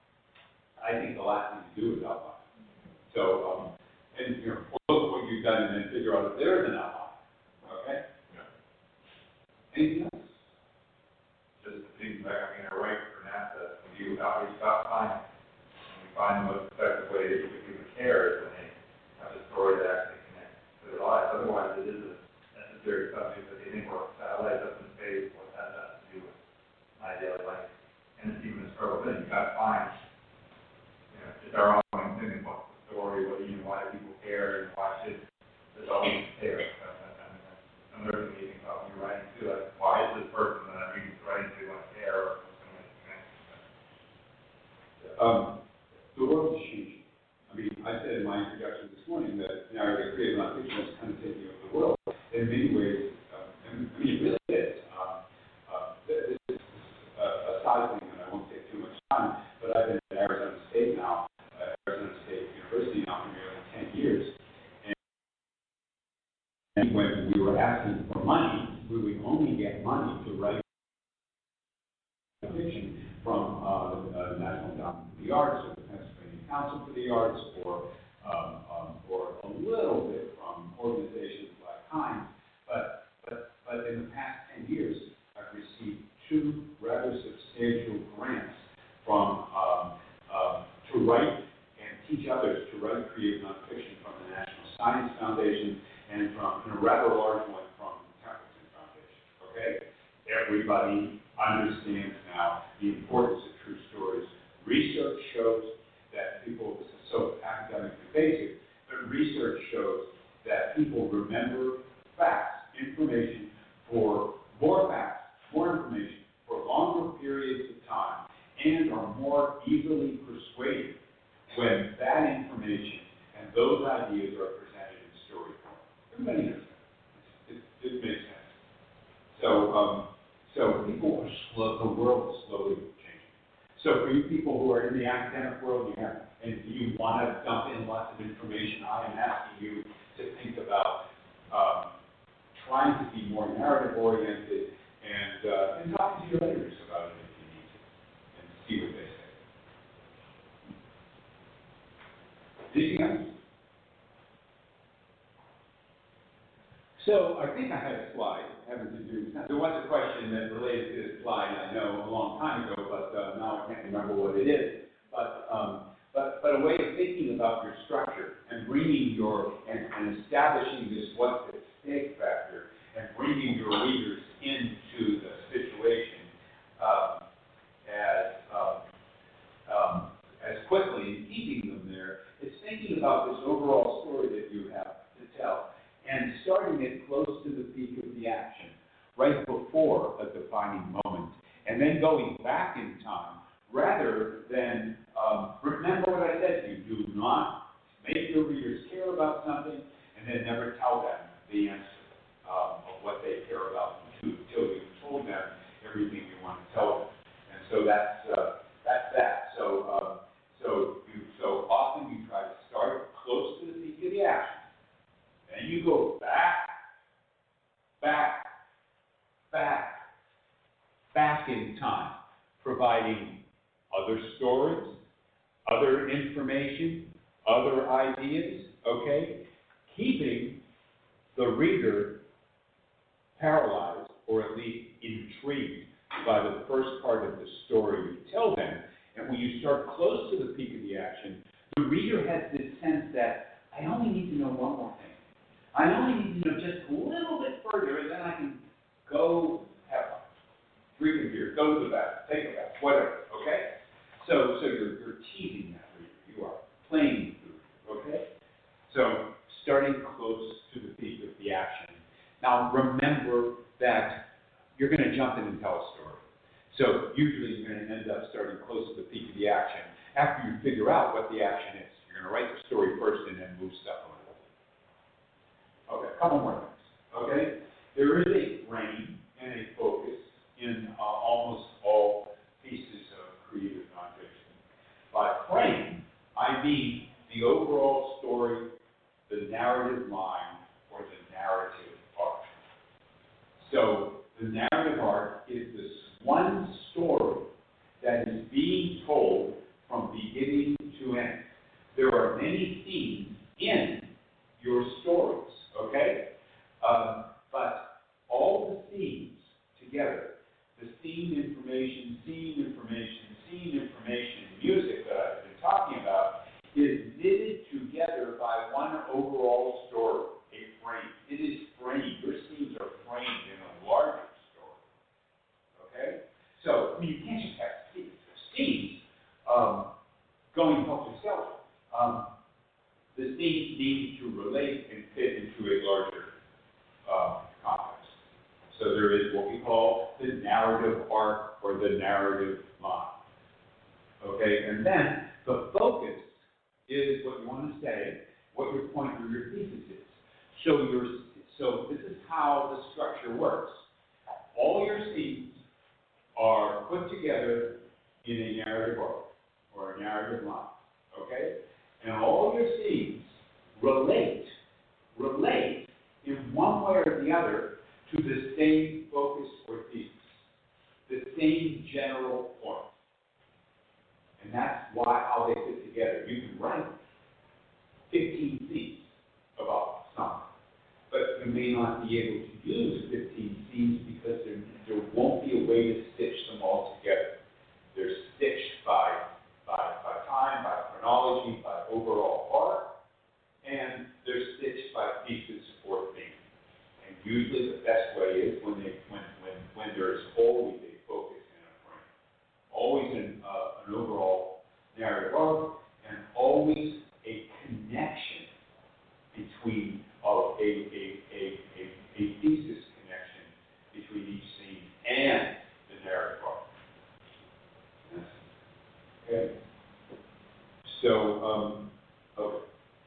S2: I think the last thing to do is outline. So, um, and, you know, look at what you've done and then figure out if there is an outline. Okay? Yeah. Anything else?
S7: Just to piggyback, I mean, I write for NASA, when you outreach outline, and we find the most effective way to get people to care is when they have a story that actually connects to their lives. Otherwise, it is a necessary subject that they think, well, satellites up in space, what that has to do with my daily life. And it's even a struggle, then you've got to find, you know, just our own thing, what's the story, what, you know, why do people care, and why should this audience care? Another thing you think about when you're writing too, like, why is this person that I'm reading writing to want to care, or what's going to connect?
S2: Um, the world is changing. I mean, I said in my introduction this morning that narrative creative nonfiction is kind of taking over the world. In many ways, um, and, I mean, it really is. Um, pay money to write fiction from uh, the uh, National Endowment for the Arts or the Pennsylvania Council for the Arts or um, um, or a little bit from organizations like Heinz. But, but, but in the past ten years, I've received two rather substantial grants from um, uh, to write and teach others to write creative nonfiction from the National Science Foundation and from and a rather large one from the Templeton Foundation. Okay, everybody understands now the importance of true stories. Research shows that people, this is so academically basic, but research shows that people remember facts, information for more facts, more information for longer periods of time, and are more easily persuaded when that information and those ideas are presented in story form. Everybody knows that. It, it, it makes sense. So, um, so people are slow, the world is slowly changing. So for you people who are in the academic world, you have, and you want to dump in lots of information, I am asking you to think about um, trying to be more narrative oriented and, uh, and talk to your editors about it if you need to, and see what they say. Anything else? So I think I had a slide having to do, there was a question that related to this slide, I know, a long time ago, but uh, now I can't remember what it is. But, um, but, but a way of thinking about your structure and bringing your, and, and establishing this what's at stake factor and bringing your readers into the situation um, as, um, um, as quickly and keeping them there, is thinking about this overall story that you have to tell and starting it close to the peak of the action, right before a defining moment, and then going back in time rather than, um, remember what I said to you, do not make your readers care about something and then never tell them the answer um, of what they care about until you've told them everything you want to tell them. And so that's, uh, that's that. So, um, so, you, so often you try to start close to the peak of the action. Then you go back, back, back, back in time, providing other stories, other information, other ideas, okay? Keeping the reader paralyzed or at least intrigued by the first part of the story you tell them. And when you start close to the peak of the action, the reader has this sense that I only need to know one more thing. I only need to know just a little bit further, and then I can go have fun, drink a beer, go to the bath, take a bath, whatever, okay? So, so you're, you're teasing that reader. You are playing with the reader, okay? So, starting close to the peak of the action. Now, remember that you're going to jump in and tell a story. So, usually you're going to end up starting close to the peak of the action after you figure out what the action is. You're going to write the story first and then move stuff around. Okay, a couple more things. Okay, there is a frame and a focus in uh, almost all pieces of creative nonfiction. By frame, I mean the overall story, the narrative line, or the narrative arc. So the narrative arc is this one story that is being told from beginning to end. There are many themes in your stories. Okay? Um, but all the themes together, the scene information, scene information, scene information, music that I've been talking about, is knitted together by one overall story, a frame. It is framed. Your scenes are framed in a larger story. Okay? So, I mean, you can't just have scenes. Scenes um, going helter-skelter. Um, The scenes need to relate and fit into a larger uh, context. So there is what we call the narrative arc or the narrative line. Okay, and then the focus is what you want to say, what your point or your thesis is. So your so this is how the structure works. All your scenes are put together in a narrative arc or a narrative line. Okay? And all your scenes relate, relate in one way or the other to the same focus or thesis, the same general point. And that's why how they fit together. You can write fifteen scenes about something, but you may not be able to use fifteen scenes because there, there won't be a way to stitch them all together. They're stitched by, by, by time, by chronology, by overall arc, and they're stitched by thesis or theme. And usually the best way is when they when when when there's always a focus in a frame, always an uh, an overall narrative arc, and always a connection between of a a, a a a thesis connection between each scene and the narrative arc. Okay. So um, okay.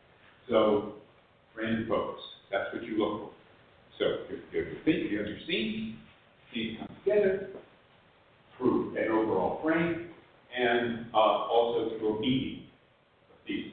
S2: So frame focus. That's what you look for. So if you think you have your scene, scenes come together through an overall frame and uh, also through a meaning of thesis.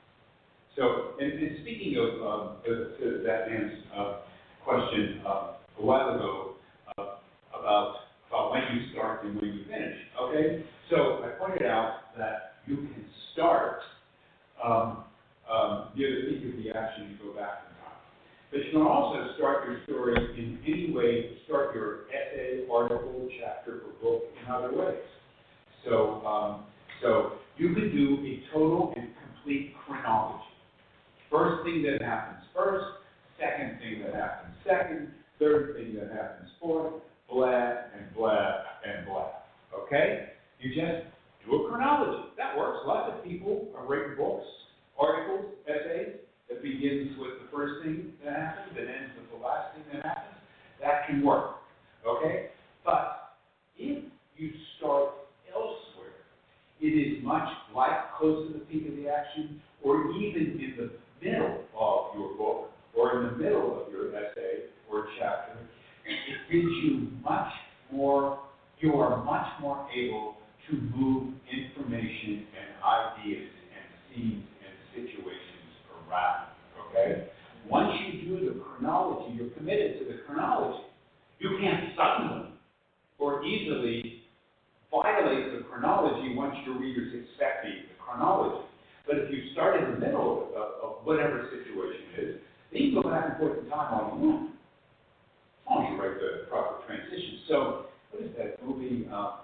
S2: So, and, and speaking of um, to, to that man's uh, question uh, a while ago uh, about about when you start and when you finish. Okay. So I pointed out that you can start um, um, near the peak of the action and go back in time. But you can also start your story in any way, start your essay, article, chapter, or book in other ways. So, um, so you could do a total and complete chronology. First thing that happens first, second thing that happens second, third thing that happens fourth, blah, and blah, and blah. Okay? You just do a chronology. That works. Lots of people are writing books, articles, essays that begins with the first thing that happens and ends with the last thing that happens. That can work. Okay? But if you start elsewhere, it is much like close to the peak of the action, or even in the middle of your book, or in the middle of your essay or chapter, it gives you much more, you are much more able to move information and ideas and scenes and situations around, okay? Once you do the chronology, you're committed to the chronology. You can't suddenly or easily violate the chronology once your readers expect the chronology. But if you start in the middle of, of whatever situation it is, then you can go back and forth in time all you want, as long as you write the proper transition. So, what is that movie? Uh,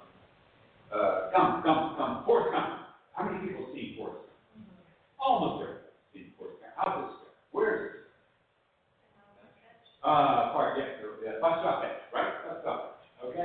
S2: Uh, Gump, Gump, Gump, Forrest Gump. How many people see Forrest Gump? Mm-hmm. Almost everybody see Forrest Gump. How's this go? Where is it? Uh, part, yeah, yeah, bus stop edge, right? Bus stop edge, okay?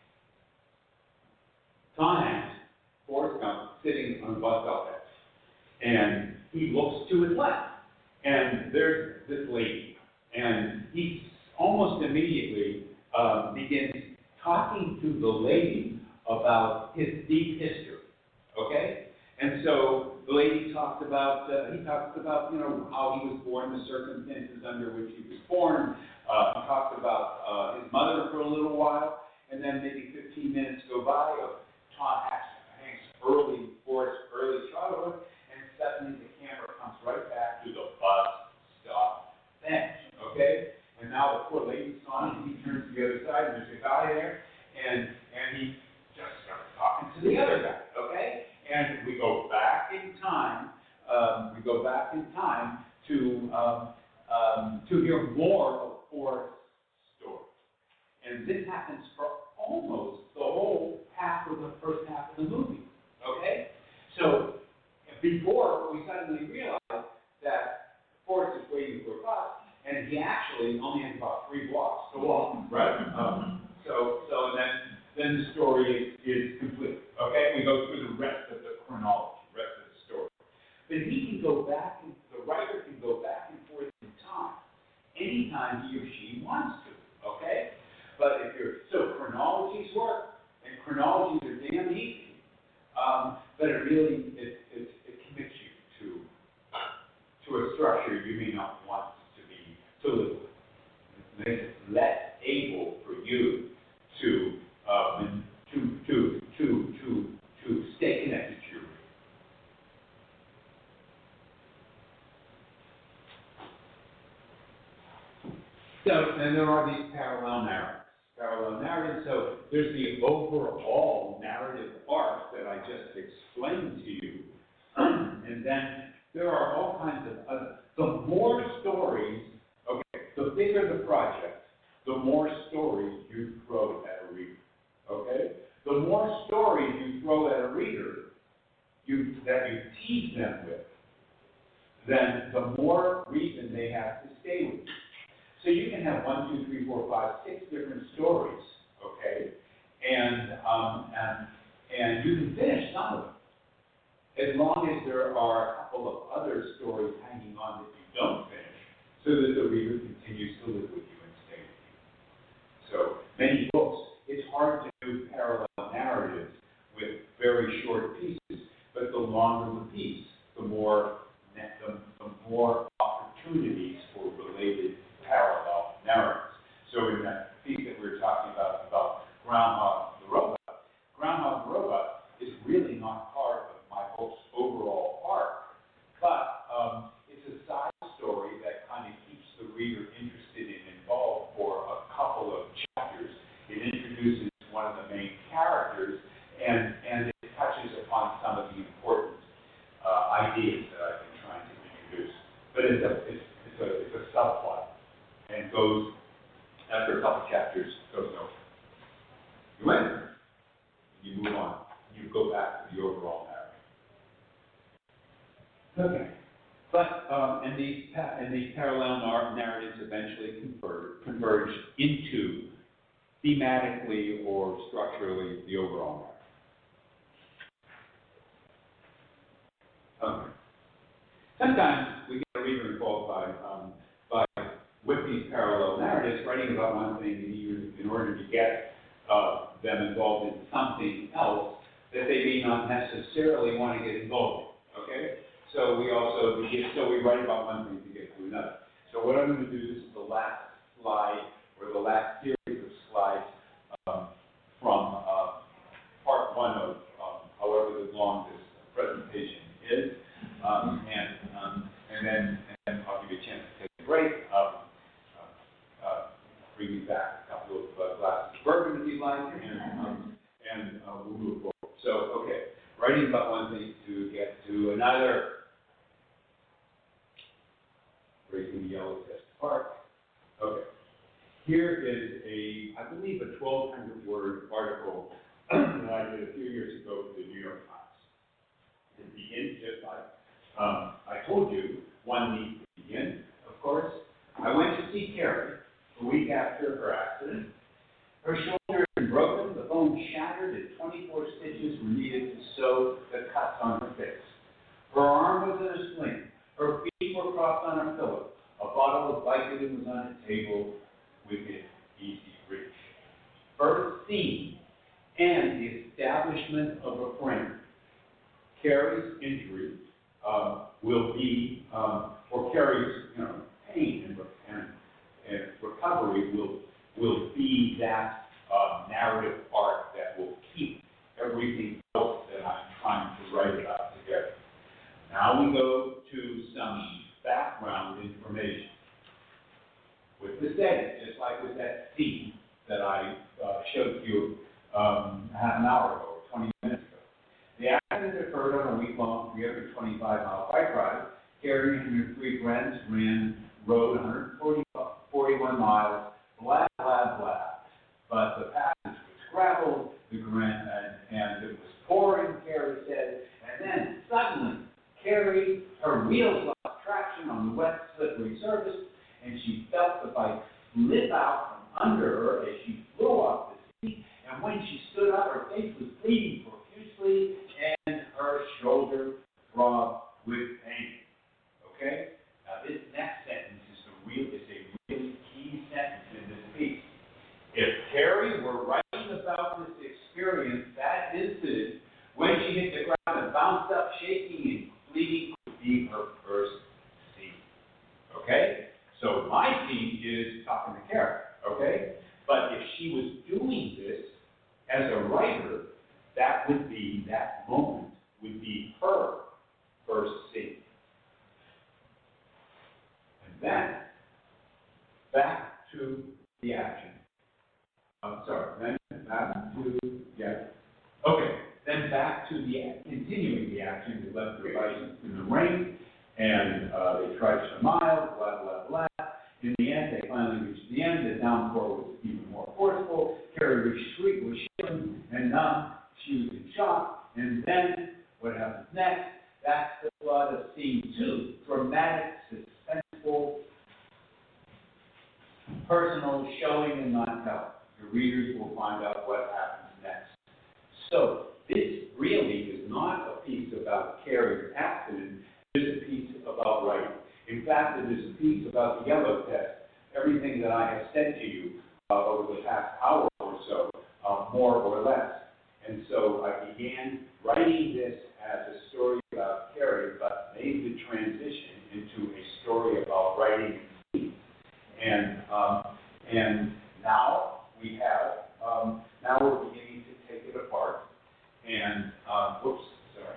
S2: Tom Hanks, Forrest Gump, sitting on the bus stop edge. And he looks to his left. And there's this lady. And he almost immediately uh, begins talking to the lady about his deep history, okay? And so the lady talks about, uh, he talks about, you know, how he was born, the circumstances under which he was born. Uh, he talks about uh, his mother for a little while, and then maybe fifteen minutes go by of Tom Hanks' early, Forrest's early childhood, and suddenly the camera comes right back to the bus stop bench, okay? And now the poor lady's gone, and he turns to the other side, and there's a guy there, and and he just starts talking to the other guy, okay? And we go back in time, um, we go back in time to um, um, to hear more of Forrest's story. And this happens for almost the whole half of the first half of the movie, okay? So before we suddenly realize that Forrest is waiting for a bus, and he actually only has about three blocks to walk, right? Um, so, so then. then the story is, is complete, okay? We go through the rest of the chronology, rest of the story. But he can go back, and the writer can go back and forth in time, anytime he or she wants to, okay? But if you're, so chronologies work, and chronologies are damn easy, um, but it really, it, it, it commits you to, to a structure you may not want to be, to live with. It makes it less able for you to Um, to, to, to, to, to stay connected to your reader. So, and there are these parallel narratives. Parallel so there's the overall narrative arc that I just explained to you. And then there are all kinds of other, the more stories, okay, the bigger the project, the more stories you throw at a reader, okay? The more stories you throw at a reader, you, that you tease them with, then the more reason they have to stay with you. So you can have one, two, three, four, five, six different stories, okay? And, um, and, and you can finish some of them, as long as there are a couple of other stories hanging on that you don't finish, so that the reader continues to live with you and stay with you. So many books, it's hard to do parallel narratives with very short pieces, but the longer the piece, the more, the, the more opportunities for related parallel narratives. So in that piece that we were talking about, about Groundhog the Robot, Groundhog the Robot is really not part of my book's overall arc, but um, it's a side story that kind of keeps the reader interested and involved for a couple of chapters. It introduces one of the main characters, and, and it touches upon some of the important uh, ideas that I've been trying to introduce. But it's a, it's, it's a, it's a subplot, and goes, after a couple chapters, goes over. You win, you move on, you go back to the overall narrative. Okay. But, um, and these, and these parallel nar- narratives eventually converge, converge into thematically or structurally the overall narrative. Okay. Sometimes we get a reader involved by, um, by, with these parallel narratives, writing about one thing, and you, in order to get uh, them involved in something else that they may not necessarily want to get involved in, okay? So we also, so we write about one thing to get to another. So what I'm going to do, this is the last slide, or the last series of slides um, from uh, part one of um, however long this presentation is. Um, and, um, and, then, and then I'll give you a chance to take a break. Um, uh, uh, bring you back a couple of uh, glasses of bourbon if you'd like, and, um, and uh, we'll move forward. So, okay, writing about one thing to get to another. Breaking the yellow test apart. Okay. Here is a, I believe, a twelve hundred word article that I did a few years ago for the New York Times. It begins just like um, I told you, one needs to begin, of course. I went to see Carrie a week after her accident. Her shoulder had been broken, the bone shattered, and twenty-four stitches were needed to sew the cuts on her face. Her arm was in a sling. Her feet were propped on a pillow. A bottle of Vicodin was on a table within easy reach. First scene and the establishment of a frame. Carrie's injury uh, will be, um, or Carrie's you know, pain and, and, and recovery will, will be that uh, narrative arc that will keep everything else that I'm trying to write about together. Now we go to some background information. With the setting, just like with that scene that I uh, showed you um, half an hour ago, or twenty minutes ago. The accident occurred on a week-long, three hundred twenty-five mile bike ride. Carrie and her three friends ran, rode one hundred forty-one miles, blah, blah, blah. But the passage was gravel, the grand, and, and it was pouring, Carrie said, and then suddenly, Carrie, her wheels lost traction on the wet, slippery surface, and she felt the bike slip out from under her as she flew off the seat. And when she stood up, her face was bleeding profusely, and her shoulder throbbed with pain. Okay? Now, this next sentence is a real, is a really key sentence in this piece. If Carrie were writing about this experience, that incident, when she hit the ground and bounced up, shaking and bleeding, would be her first scene. Okay? So my scene is talking to Carrie. Okay? But if she was doing this as a writer, that would be, that moment would be her first scene. And then, back to the action. I'm sorry, then back to, yeah. Okay, then back to the, continuing the action, they left their license in the rain, and, uh, they trudged a mile, blah, blah, blah. In the end, they finally reached the end, the downpour was even more forceful, Carrie was shriek, was shivering and numb, she was in shock, and then, what happens next? That's the plot of scene two, dramatic, suspenseful, personal, showing and not telling. The readers will find out what happens next. So, this really is not a piece about Carrie's accident, it's a piece about writing. In fact, it is a piece about the yellow test, everything that I have said to you uh, over the past hour or so, uh, more or less. And so I began writing this as a story about Carrie, but made the transition into a story about writing and speech. And, um, and now we have, um, now we're beginning to take it apart. And, um, whoops, sorry.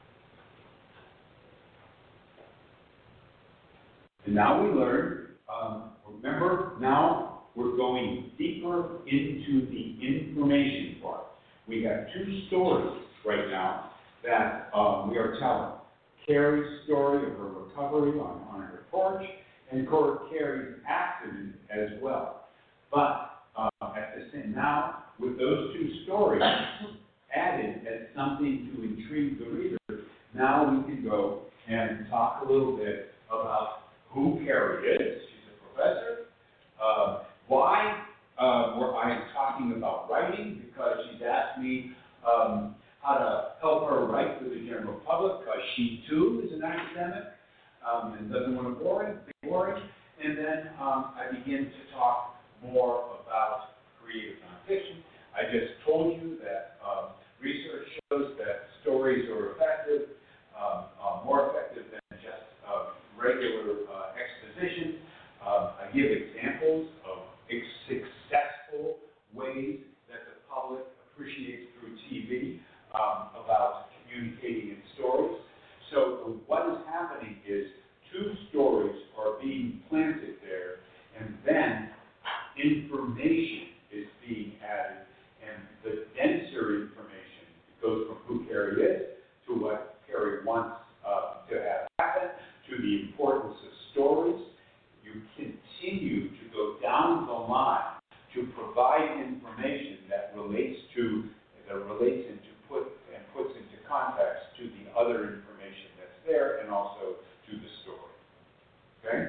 S2: And now we learn, um, remember, now we're going deeper into the information part. We have two stories right now that um, we are telling. Carrie's story of her recovery on, on her porch, and Carrie's accident as well. But uh, at the same, now, with those two stories added as something to intrigue the reader, now we can go and talk a little bit about who Carrie is. She's a professor. Uh, why uh, were I talking about writing? Because she's asked me um, how to help her write for the general public, because she too is an academic um, and doesn't want to bore it, be boring. And then um, I begin to talk more about creative nonfiction. I just told you that um, research shows that stories are effective, um, uh, more effective than just uh, regular uh, exposition. Um, I give examples of ex- successful ways that the public appreciates through T V um, about communicating in stories. So what is happening is two stories are being planted there, and then information is being added, and the denser information goes from who Carrie is to what Carrie wants uh, to have happen, to the importance of stories. You continue to go down the line to provide information that relates to, that relates into put and puts into context to the other information that's there, and also to the story. Okay?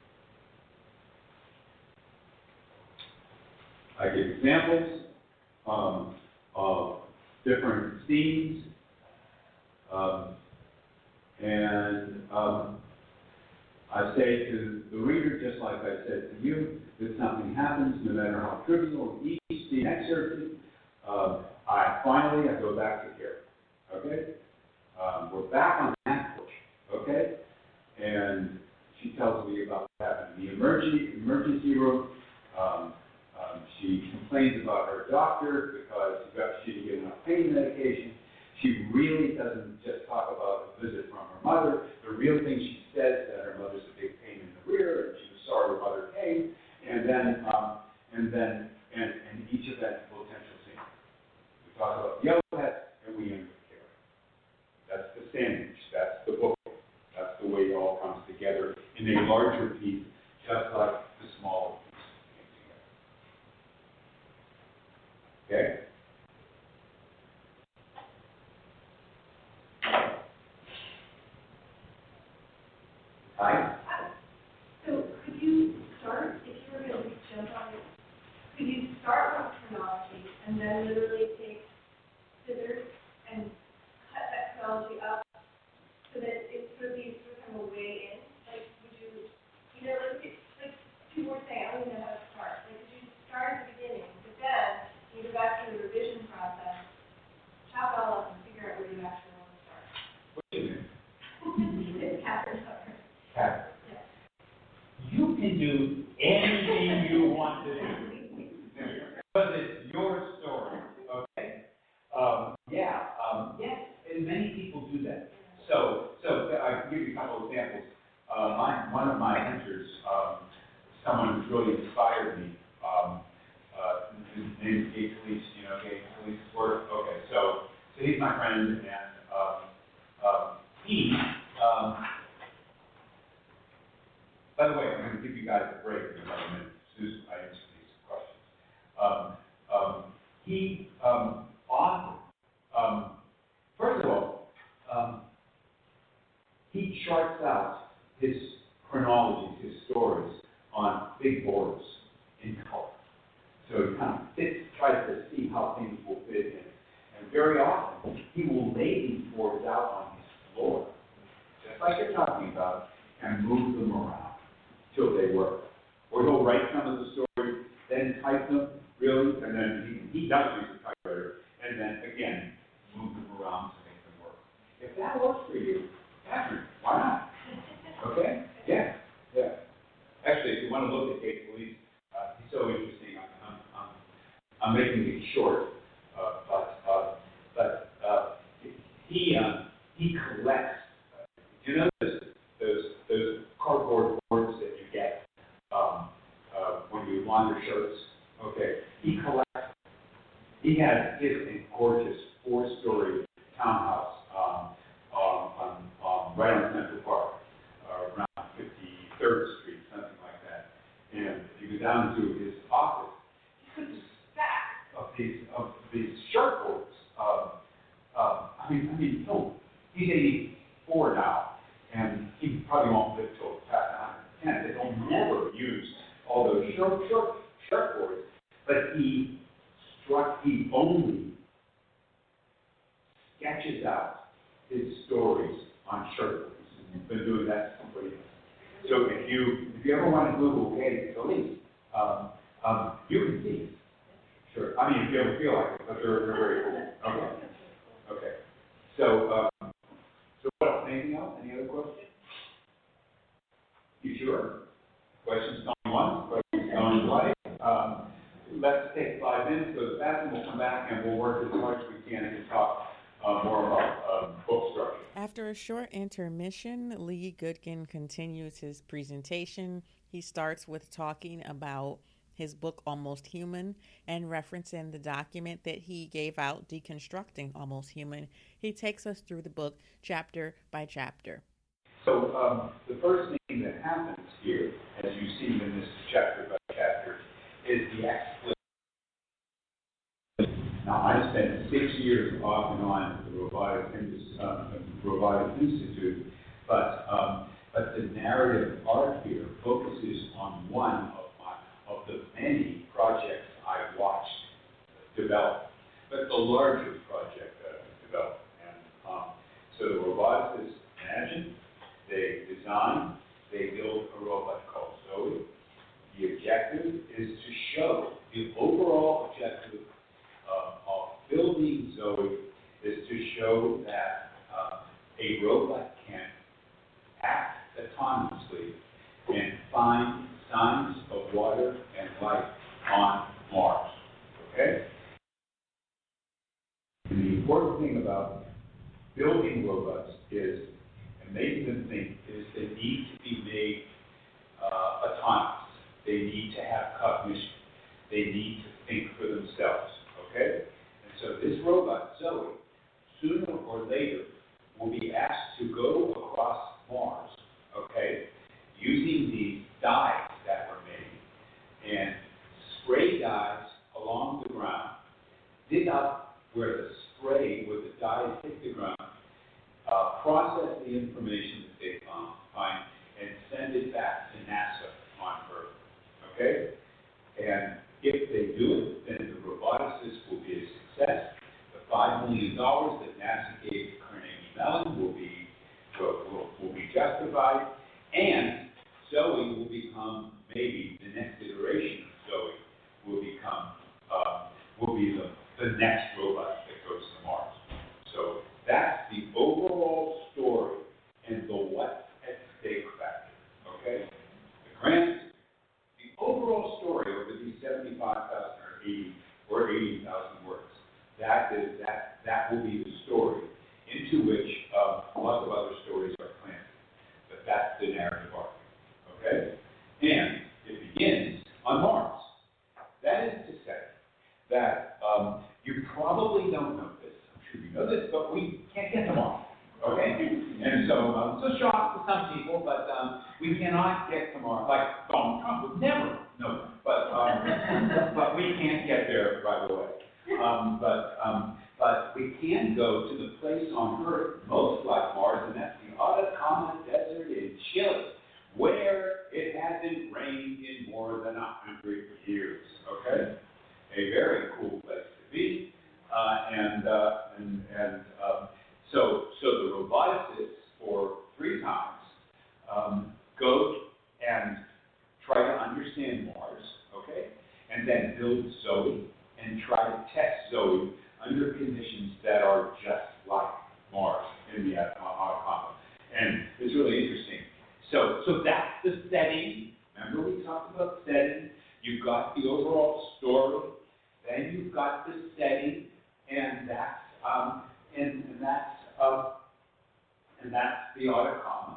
S2: I give examples um, of different scenes, um, and um, I say to the reader, just like I said to you, that something happens, no matter how trivial each scene excerpted, uh, I finally, I go back to Carrie, okay? Um, we're back on that porch, okay? And she tells me about what happened in the emergency, emergency room. Um, um, she complains about her doctor because she, got, she didn't get enough pain medication. She really doesn't just talk about a visit from her mother. The real thing she says that her mother's a big pain in the rear, and she was sorry her mother came. And then, um, and then, and, and each of that potential scene. We talk about the yellow hat, and we end with Carrie. That's the sandwich. That's the book. That's the way it all comes together in a larger piece, just like the smaller piece came together. Okay? Hi.
S3: So could you start, if you were going to jump on it, could you start with chronology and then literally take scissors and cut that chronology up so that it sort of be sort of kind of a way in? Like, would you, you know, like, it's, like people were saying, I don't even know how to start. Like, could you start at the beginning, but then you go back to the revision process, chop it all up and figure out where you actually want to start?
S2: What do you mean?
S3: It's Catherine Tucker.
S2: Catherine. You can do anything you want to do. Because it's your story, okay? Um, yeah, um, yes, and many people do that. So, so I can give you a couple of examples. Uh, my, one of my mentors, um, someone who's really inspired me, um, uh, his name is Kate Felice, you know, he's my friend, and um, um, he, um, by the way, I'm going to give you guys a break in about a minute as soon as I answer these questions. Um, um, he um, authored, um, first of all, um, he charts out his chronologies, his stories on big boards in color. So he kind of fits, tries to see how things will fit in. And very often, he will lay these boards out on his floor, just like you're talking about, and move them around till they work. Or he'll write some of the stories, then type them, really, and then he, he does use a typewriter, and then again, move them around to make them work. If that works for you, Catherine, why not? Okay? Yeah, yeah. Actually, if you want to look at Kate Police, uh, he's so interesting. I'm, I'm, I'm making it short, uh, but uh, but uh, he uh, he collects. Uh, you know those those those cardboard boards that you get um, uh, when you launder shirts. Okay, he collects. He has his gorgeous four-story townhouse um, um, on, um, right on Central Park, uh, around fifty-third Street, something like that. And if you go down to his office, he's got a stack of these of these shirt boards. Um, um, I mean, I mean, no, he's eighty-four now, and he probably won't live till past one hundred ten. They'll never use all those short, short shirt boards, but he struck. He only sketches out his stories on shirt boards. He's been doing that since he So if you if you ever want to Google Kate Police, um, um, you can see it. Sure. I mean, if you ever feel like it, but they're, they're very cool. Okay. Okay. So, um, so what else? Anything else? Any other questions? You sure? Questions going once, questions going twice. Um, let's take five minutes, go to the bathroom, we'll come back, and we'll work as much as we can to talk uh, more about uh, book structure.
S1: After a short intermission, Lee Gudkin continues his presentation. He starts with talking about his book, Almost Human, and referencing the document that he gave out, Deconstructing Almost Human. He takes us through the book chapter by chapter.
S2: So um, the first thing that happens here, as you see in this chapter by chapter, is the explanation. Now, I spent six years off and on at the Robotics, uh, Robotics Institute, but um, but the narrative art here focuses on one of my of the many projects I watched develop, but the larger project that I developed. And um, so the roboticists imagine, they design, they build a robot called Zoe. The objective is to show the overall objective uh, of building Zoe is to show that uh, a robot can act autonomously and find signs of water and life on Mars. Okay? And the important thing about building robots is, and making them think, is they need to be made uh, autonomous. They need to have cognition. They need to think for themselves. Okay? And so this robot, Zoe, sooner or later will be asked to go across Mars, okay, using these dyes that were made, and spray dyes along the ground, dig up where the spray, where the dyes hit the ground, uh, process the information that they found, find, and send it back to NASA on Earth, okay? And if they do it, then the roboticist will be a success. The five million dollars that NASA gave to Carnegie Mellon will be will, will, will be justified, and Zoe will become, maybe the next iteration of Zoe will become uh, will be the, the next robot that goes to Mars. So that's the overall story and the what at stake factor. Okay? The grand the overall story over these seventy-five thousand or eighty or eighty thousand words. That is that that will be the story into which uh, lots of other stories are planted. But that's the narrative arc. Okay? And it begins on Mars. That is to say that um, you probably don't know this. I'm sure you know this, but we can't get to Mars, okay? And so, um, it's a shock to some people, but, um, we cannot get to Mars, like Donald Trump would never, no, but, um, but we can't get there right away. Um, but, um, but we can go to the place on Earth most like Mars, and that's the Atacama Desert in Chile, where it hasn't rained in more than a hundred years, okay? A very cool place to be, uh, and, uh, and, and, um, so, so the roboticists for three times, um, go and try to understand Mars, okay? And then build Zoe and try to test Zoe under conditions that are just like Mars in the Atacama. And it's really interesting. So, so that's the setting. Remember we talked about setting? You've got the overall story, then you've got the setting, and that's um, and, and that's uh, and that's the Atacama.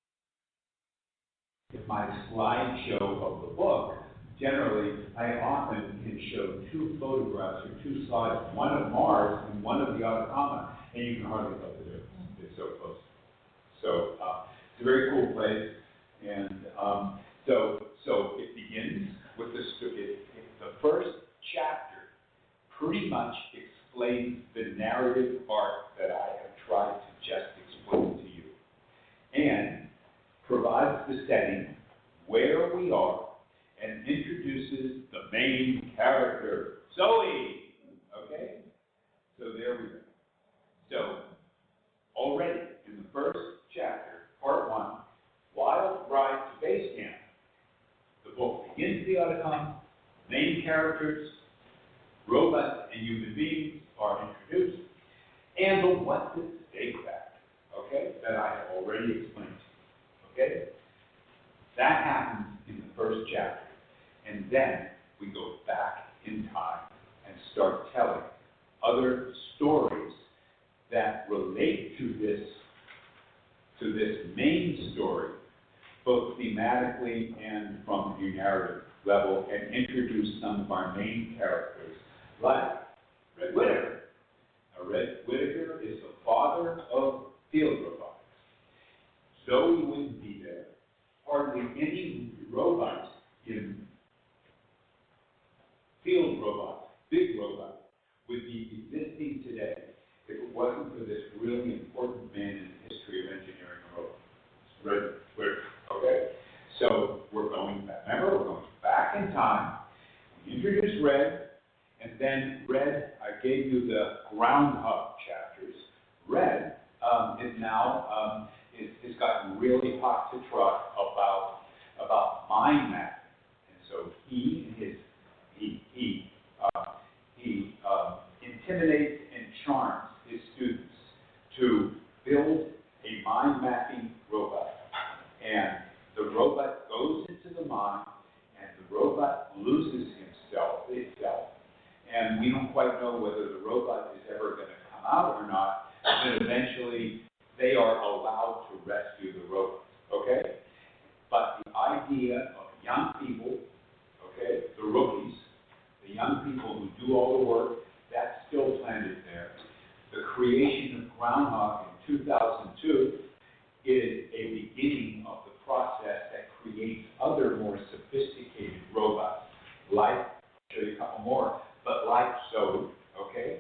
S2: My slideshow of the book, generally, I often can show two photographs or two slides, one of Mars and one of the Atacama, and you can hardly tell the difference. It's so close. So uh, it's a very cool place, and um, so so it begins with the st- it, it, the first chapter. Pretty much explains the narrative arc that I have tried to just explain to you, and provides the setting where we are and introduces the main character, Zoe. Okay? So there we go. So, already in the first chapter, part one, Wild Ride to Base Camp, the book begins the Atacama, main characters, robots and human beings are introduced, and the what's at stake fact, okay, that I have already explained to you, okay? That happens in the first chapter, and then we go back in time and start telling other stories that relate to this, to this main story, both thematically and from the narrative level, and introduce some of our main characters, like Red Whittaker. Now, Red Whittaker is the father of field robotics. Zoe wouldn't be there. Hardly any robots in field robots, big robots, would be existing today if it wasn't for this really important man in the history of engineering robots, Red Whittaker. Okay? So we're going back. Remember, we're going back in time. We introduce Red. And then Red, I gave you the groundhog chapters. Red um, is now um, is, is gotten really hot to trot about about mind mapping, and so he and his he he uh, he uh, intimidates and charms his students to build a mind mapping robot, and the robot goes into the mind, and the robot loses himself itself. And we don't quite know whether the robot is ever going to come out or not, but eventually they are allowed to rescue the robot, okay? But the idea of young people, okay, the rookies, the young people who do all the work, that's still planted there. The creation of Groundhog in two thousand two is a beginning of the process that creates other more sophisticated robots, like, I'll show you a couple more, but like Zoe, okay?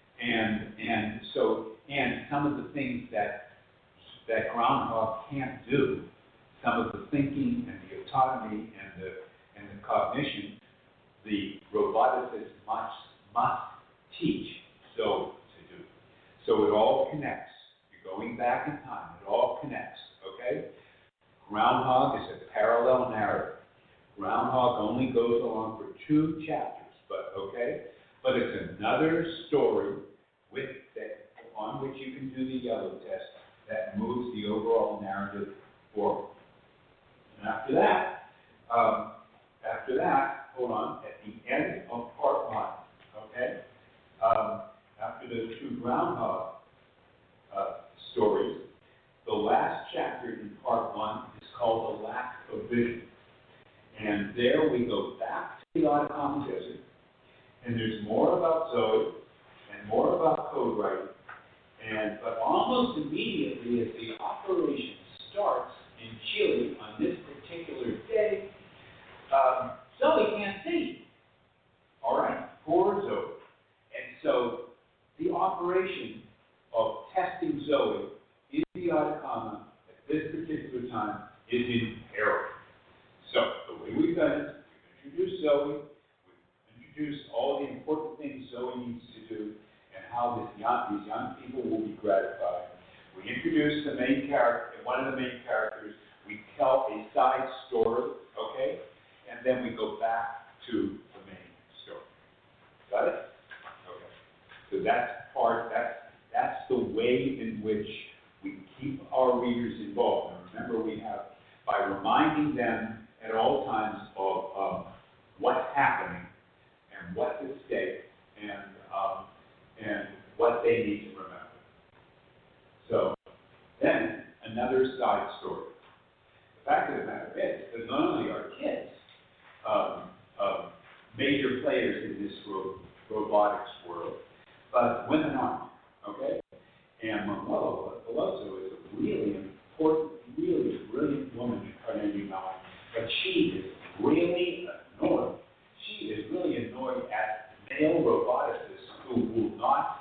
S2: And and so and some of the things that that Groundhog can't do, some of the thinking and the autonomy and the and the cognition, the roboticist must must teach Zoe to do. So it all connects. You're going back in time. It all connects, okay? Groundhog is a parallel narrative. Groundhog only goes along for two chapters. But okay, but it's another story with that on which you can do the yellow test that moves the overall narrative forward. And after that, um, after that, hold on, at the end of part one, okay, um, after those two groundhog uh, stories, the last chapter in part one is called The Lack of Vision, and there we go back to the Atacama Desert. And there's more about Zoe and more about code writing almost immediately as the operation starts in Chile on this particular day, um, Zoe can't see. All right, poor Zoe. And so the operation of testing Zoe in the Atacama at this particular time is in peril. So the way we've done it, we've introduced Zoe, we've introduced all the important things Zoe needs to do, and how this young, these young people will be gratified. We introduce the main character, one of the main characters. We tell a side story, okay, and then we go back to the main story. Got it? Okay. So that's part. That's that's the way in which we keep our readers involved. And remember, we have by reminding them at all times of um, what's happening and what's at stake and um, and what they need to remember. So then another side story. The fact of the matter is that not only are kids um, um, major players in this ro- robotics world, but women aren't. Okay, and Manuela Veloso is a really important, really brilliant woman in Carnegie Mellon, but she is really annoyed. She is really annoyed at male roboticists who will not,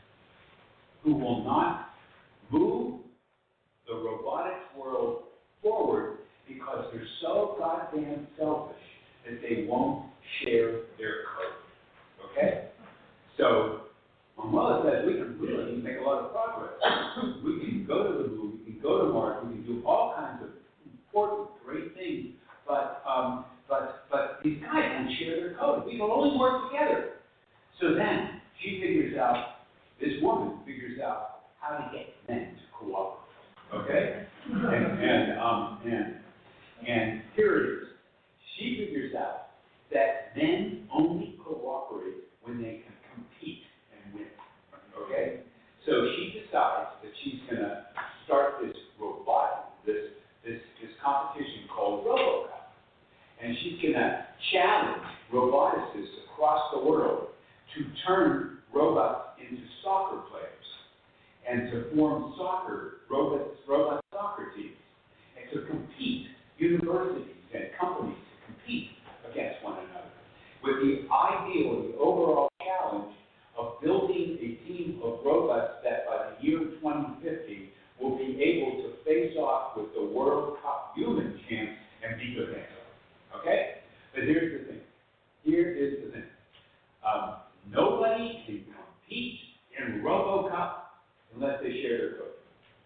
S2: who will not move the robotics world forward because they're so goddamn selfish that they won't share their code. Okay? So Manuela says we can really make a lot of progress. We can go to the moon, we can go to Mars, we can do all kinds of important, great things, but um, but but these guys won't share their code. We can only work together. So then she figures out, this woman figures out how to get men to cooperate. Okay? and and um and and here it is. She figures out that men only cooperate when they can compete and win. Okay? So she decides that she's gonna start this robot, this this this competition called RoboCup. And she's gonna challenge roboticists across the world to turn robots into soccer players and to form soccer, robots, robot soccer teams, and to compete, universities and companies to compete against one another, with the ideal, the overall challenge of building a team of robots that by the year twenty fifty will be able to face off with the World Cup human champs and beat their hands off. Okay? But here's the thing. Here is the thing. Um, nobody can compete in RoboCup unless they share their code.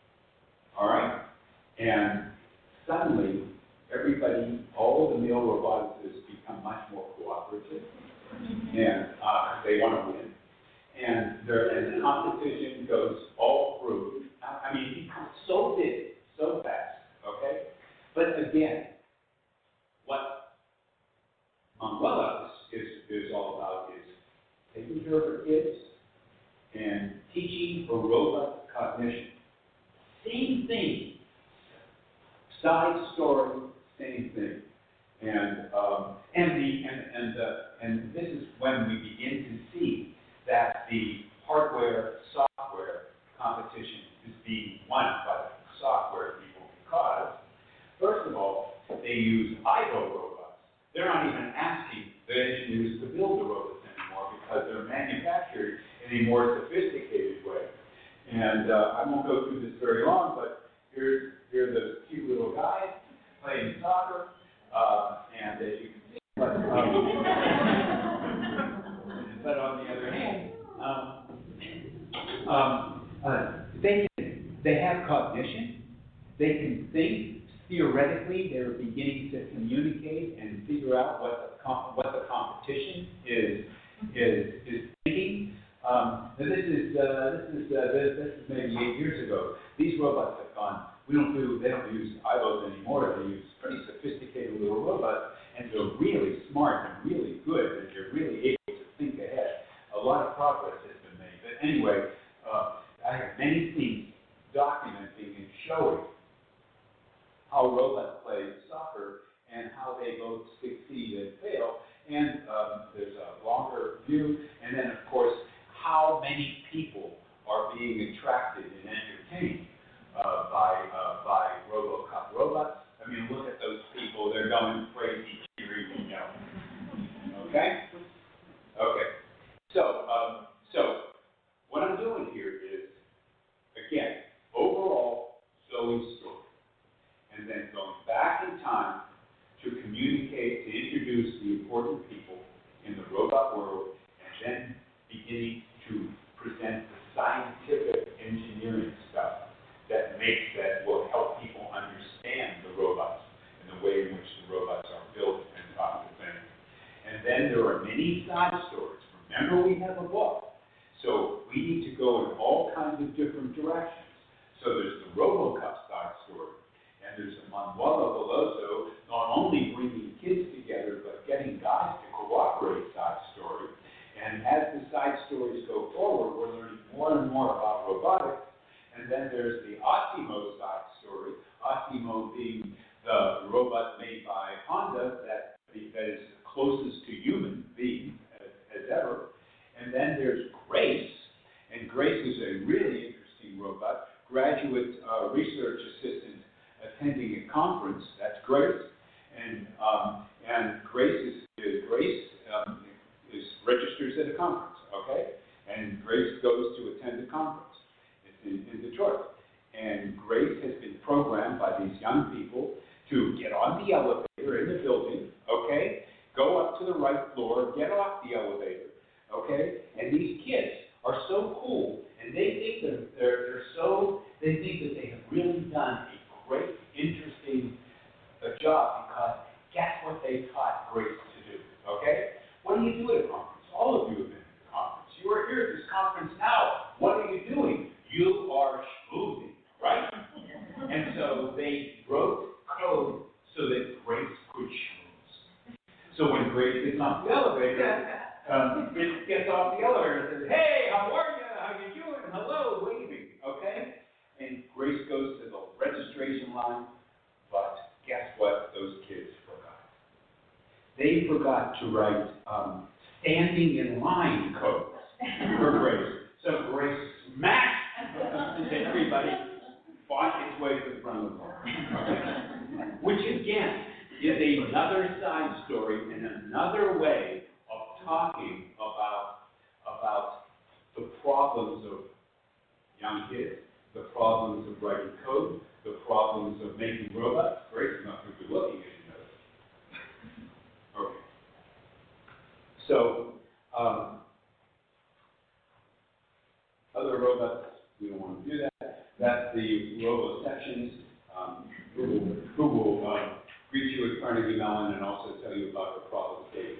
S2: All right? And suddenly, everybody, all the male roboticists become much more cooperative, and uh, they want to win. And, there, and the competition goes all through. I mean, it becomes so big, so fast, okay? But again, what Manuela is, is all about is taking care of her kids and teaching her robot cognition. Same thing. Side story, same thing. And um, and the and and uh, and this is when we begin to see that the hardware software competition is being won by the software people because, first of all, they use idle robots. They're not even asking the engineers to build the robots anymore because they're manufactured in a more sophisticated way. And uh, I won't go through this very long, but here's here's the cute little guy playing soccer, uh, and as you can see, but, um, but on the other hand, um, um, uh, they they have cognition, they can think. Theoretically, they're beginning to communicate and figure out what the com- what the competition is is is thinking. Um, and this is uh, this is uh, this, this is maybe eight years ago. These robots have gone. We don't do they don't use eyeballs anymore. They use pretty sophisticated little robots, and they're really smart and really good, and they're really able to think ahead. A lot of progress has been made. But anyway, uh, I have many things documenting and showing how robots play soccer and how they both succeed and fail. And um, there's a longer view, and then of course how many people are are being attracted and entertained uh, by uh, by RoboCop robots. I mean, look at those people; they're going crazy, cheering, you know. Okay, okay. So, um, so what I'm doing here is, again, overall Zoe's story, and then going back in time to communicate, to introduce the important people in the robot world, and then beginning to present the scientific engineering stuff that makes, that will help people understand the robots and the way in which the robots are built and taught to think. And then there are many side stories. Remember, we have a book. So we need to go in all kinds of different directions. So there's the RoboCop side story, and there's the Manuela Veloso, not only bringing kids together, but getting guys to cooperate side story. And as the side stories go forward, we're learning more and more about robotics. And then there's the Osimo side story, Osimo being the robot made by Honda that, that is closest to human being as, as ever. And then there's Grace, and Grace is a really interesting robot, graduate uh, research assistant attending a conference. That's Grace, and um, and Grace is, is Grace um, is registers at a conference, okay? And Grace goes to attend the conference. It's in, in Detroit, and Grace has been programmed by these young people to get on the elevator in the building, okay? Go up to the right floor, get off the elevator, okay? And these kids are so cool, and they think that they're, they're so, they think that they have really done a great, interesting uh, job, because guess what they taught Grace to do, okay? What do you do at a conference? All of you have been at a conference. You are here at this conference now. What are you doing? You are schmoozing, right? And so they wrote code so that Grace could schmooze. So when Grace gets off the elevator, um, Grace gets off the elevator and says, "Hey, how are you? How you doing? Hello," waving, okay? And Grace goes to the registration line, but guess what those kids forgot? They forgot to write um, standing in line codes for Grace. So Grace smashed into everybody, fought its way to the front of the car. Okay? Which again is another side story and another way of talking about, about the problems of young kids, the problems of writing code, the problems of making robots. Grace is not too good looking, as you know. Okay. So, um, other robots, we don't want to do that. That's the robo-sections, um, who will, who will uh, greet you at Carnegie Mellon and also tell you about the problem statement.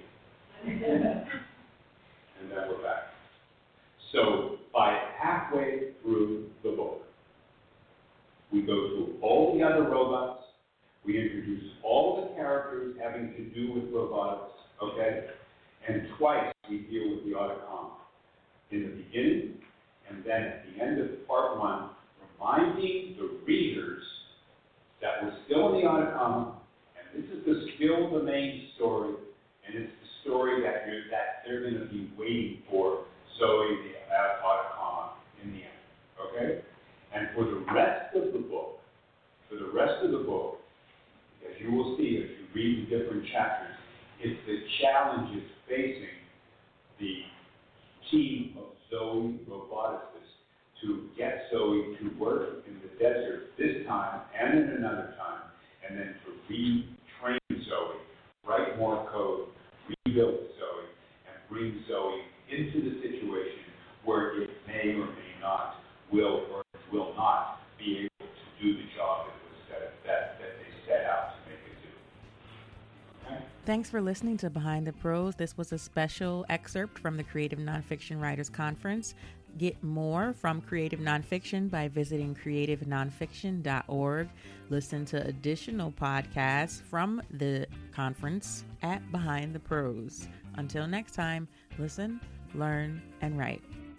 S2: And then we're back. So, by halfway through the book, we go through all the other robots. We introduce all the characters having to do with robotics, okay? And twice we deal with the Autocom. In the beginning, and then at the end of part one, reminding the readers that we're still in the Autocom, and this is the, still the main story, and it's the story that, you're, that they're going to be waiting for, Zoe the uh, Autocom in the end, okay? And for the rest of the book, for the rest of the book, as you will see as you read the different chapters, it's the challenges facing the team of Zoe roboticists to get Zoe to work in the desert this time and in another time, and then to retrain Zoe, write more code, rebuild Zoe, and bring Zoe into the situation where it may or may not will or will not be able to do the job that was set, that, that they set out to make it do. Okay?
S1: Thanks for listening to Behind the Prose. This was a special excerpt from the Creative Nonfiction Writers Conference. Get more from Creative Nonfiction by visiting creative nonfiction dot org. Listen to additional podcasts from the conference at Behind the Prose. Until next time, listen, learn, and write.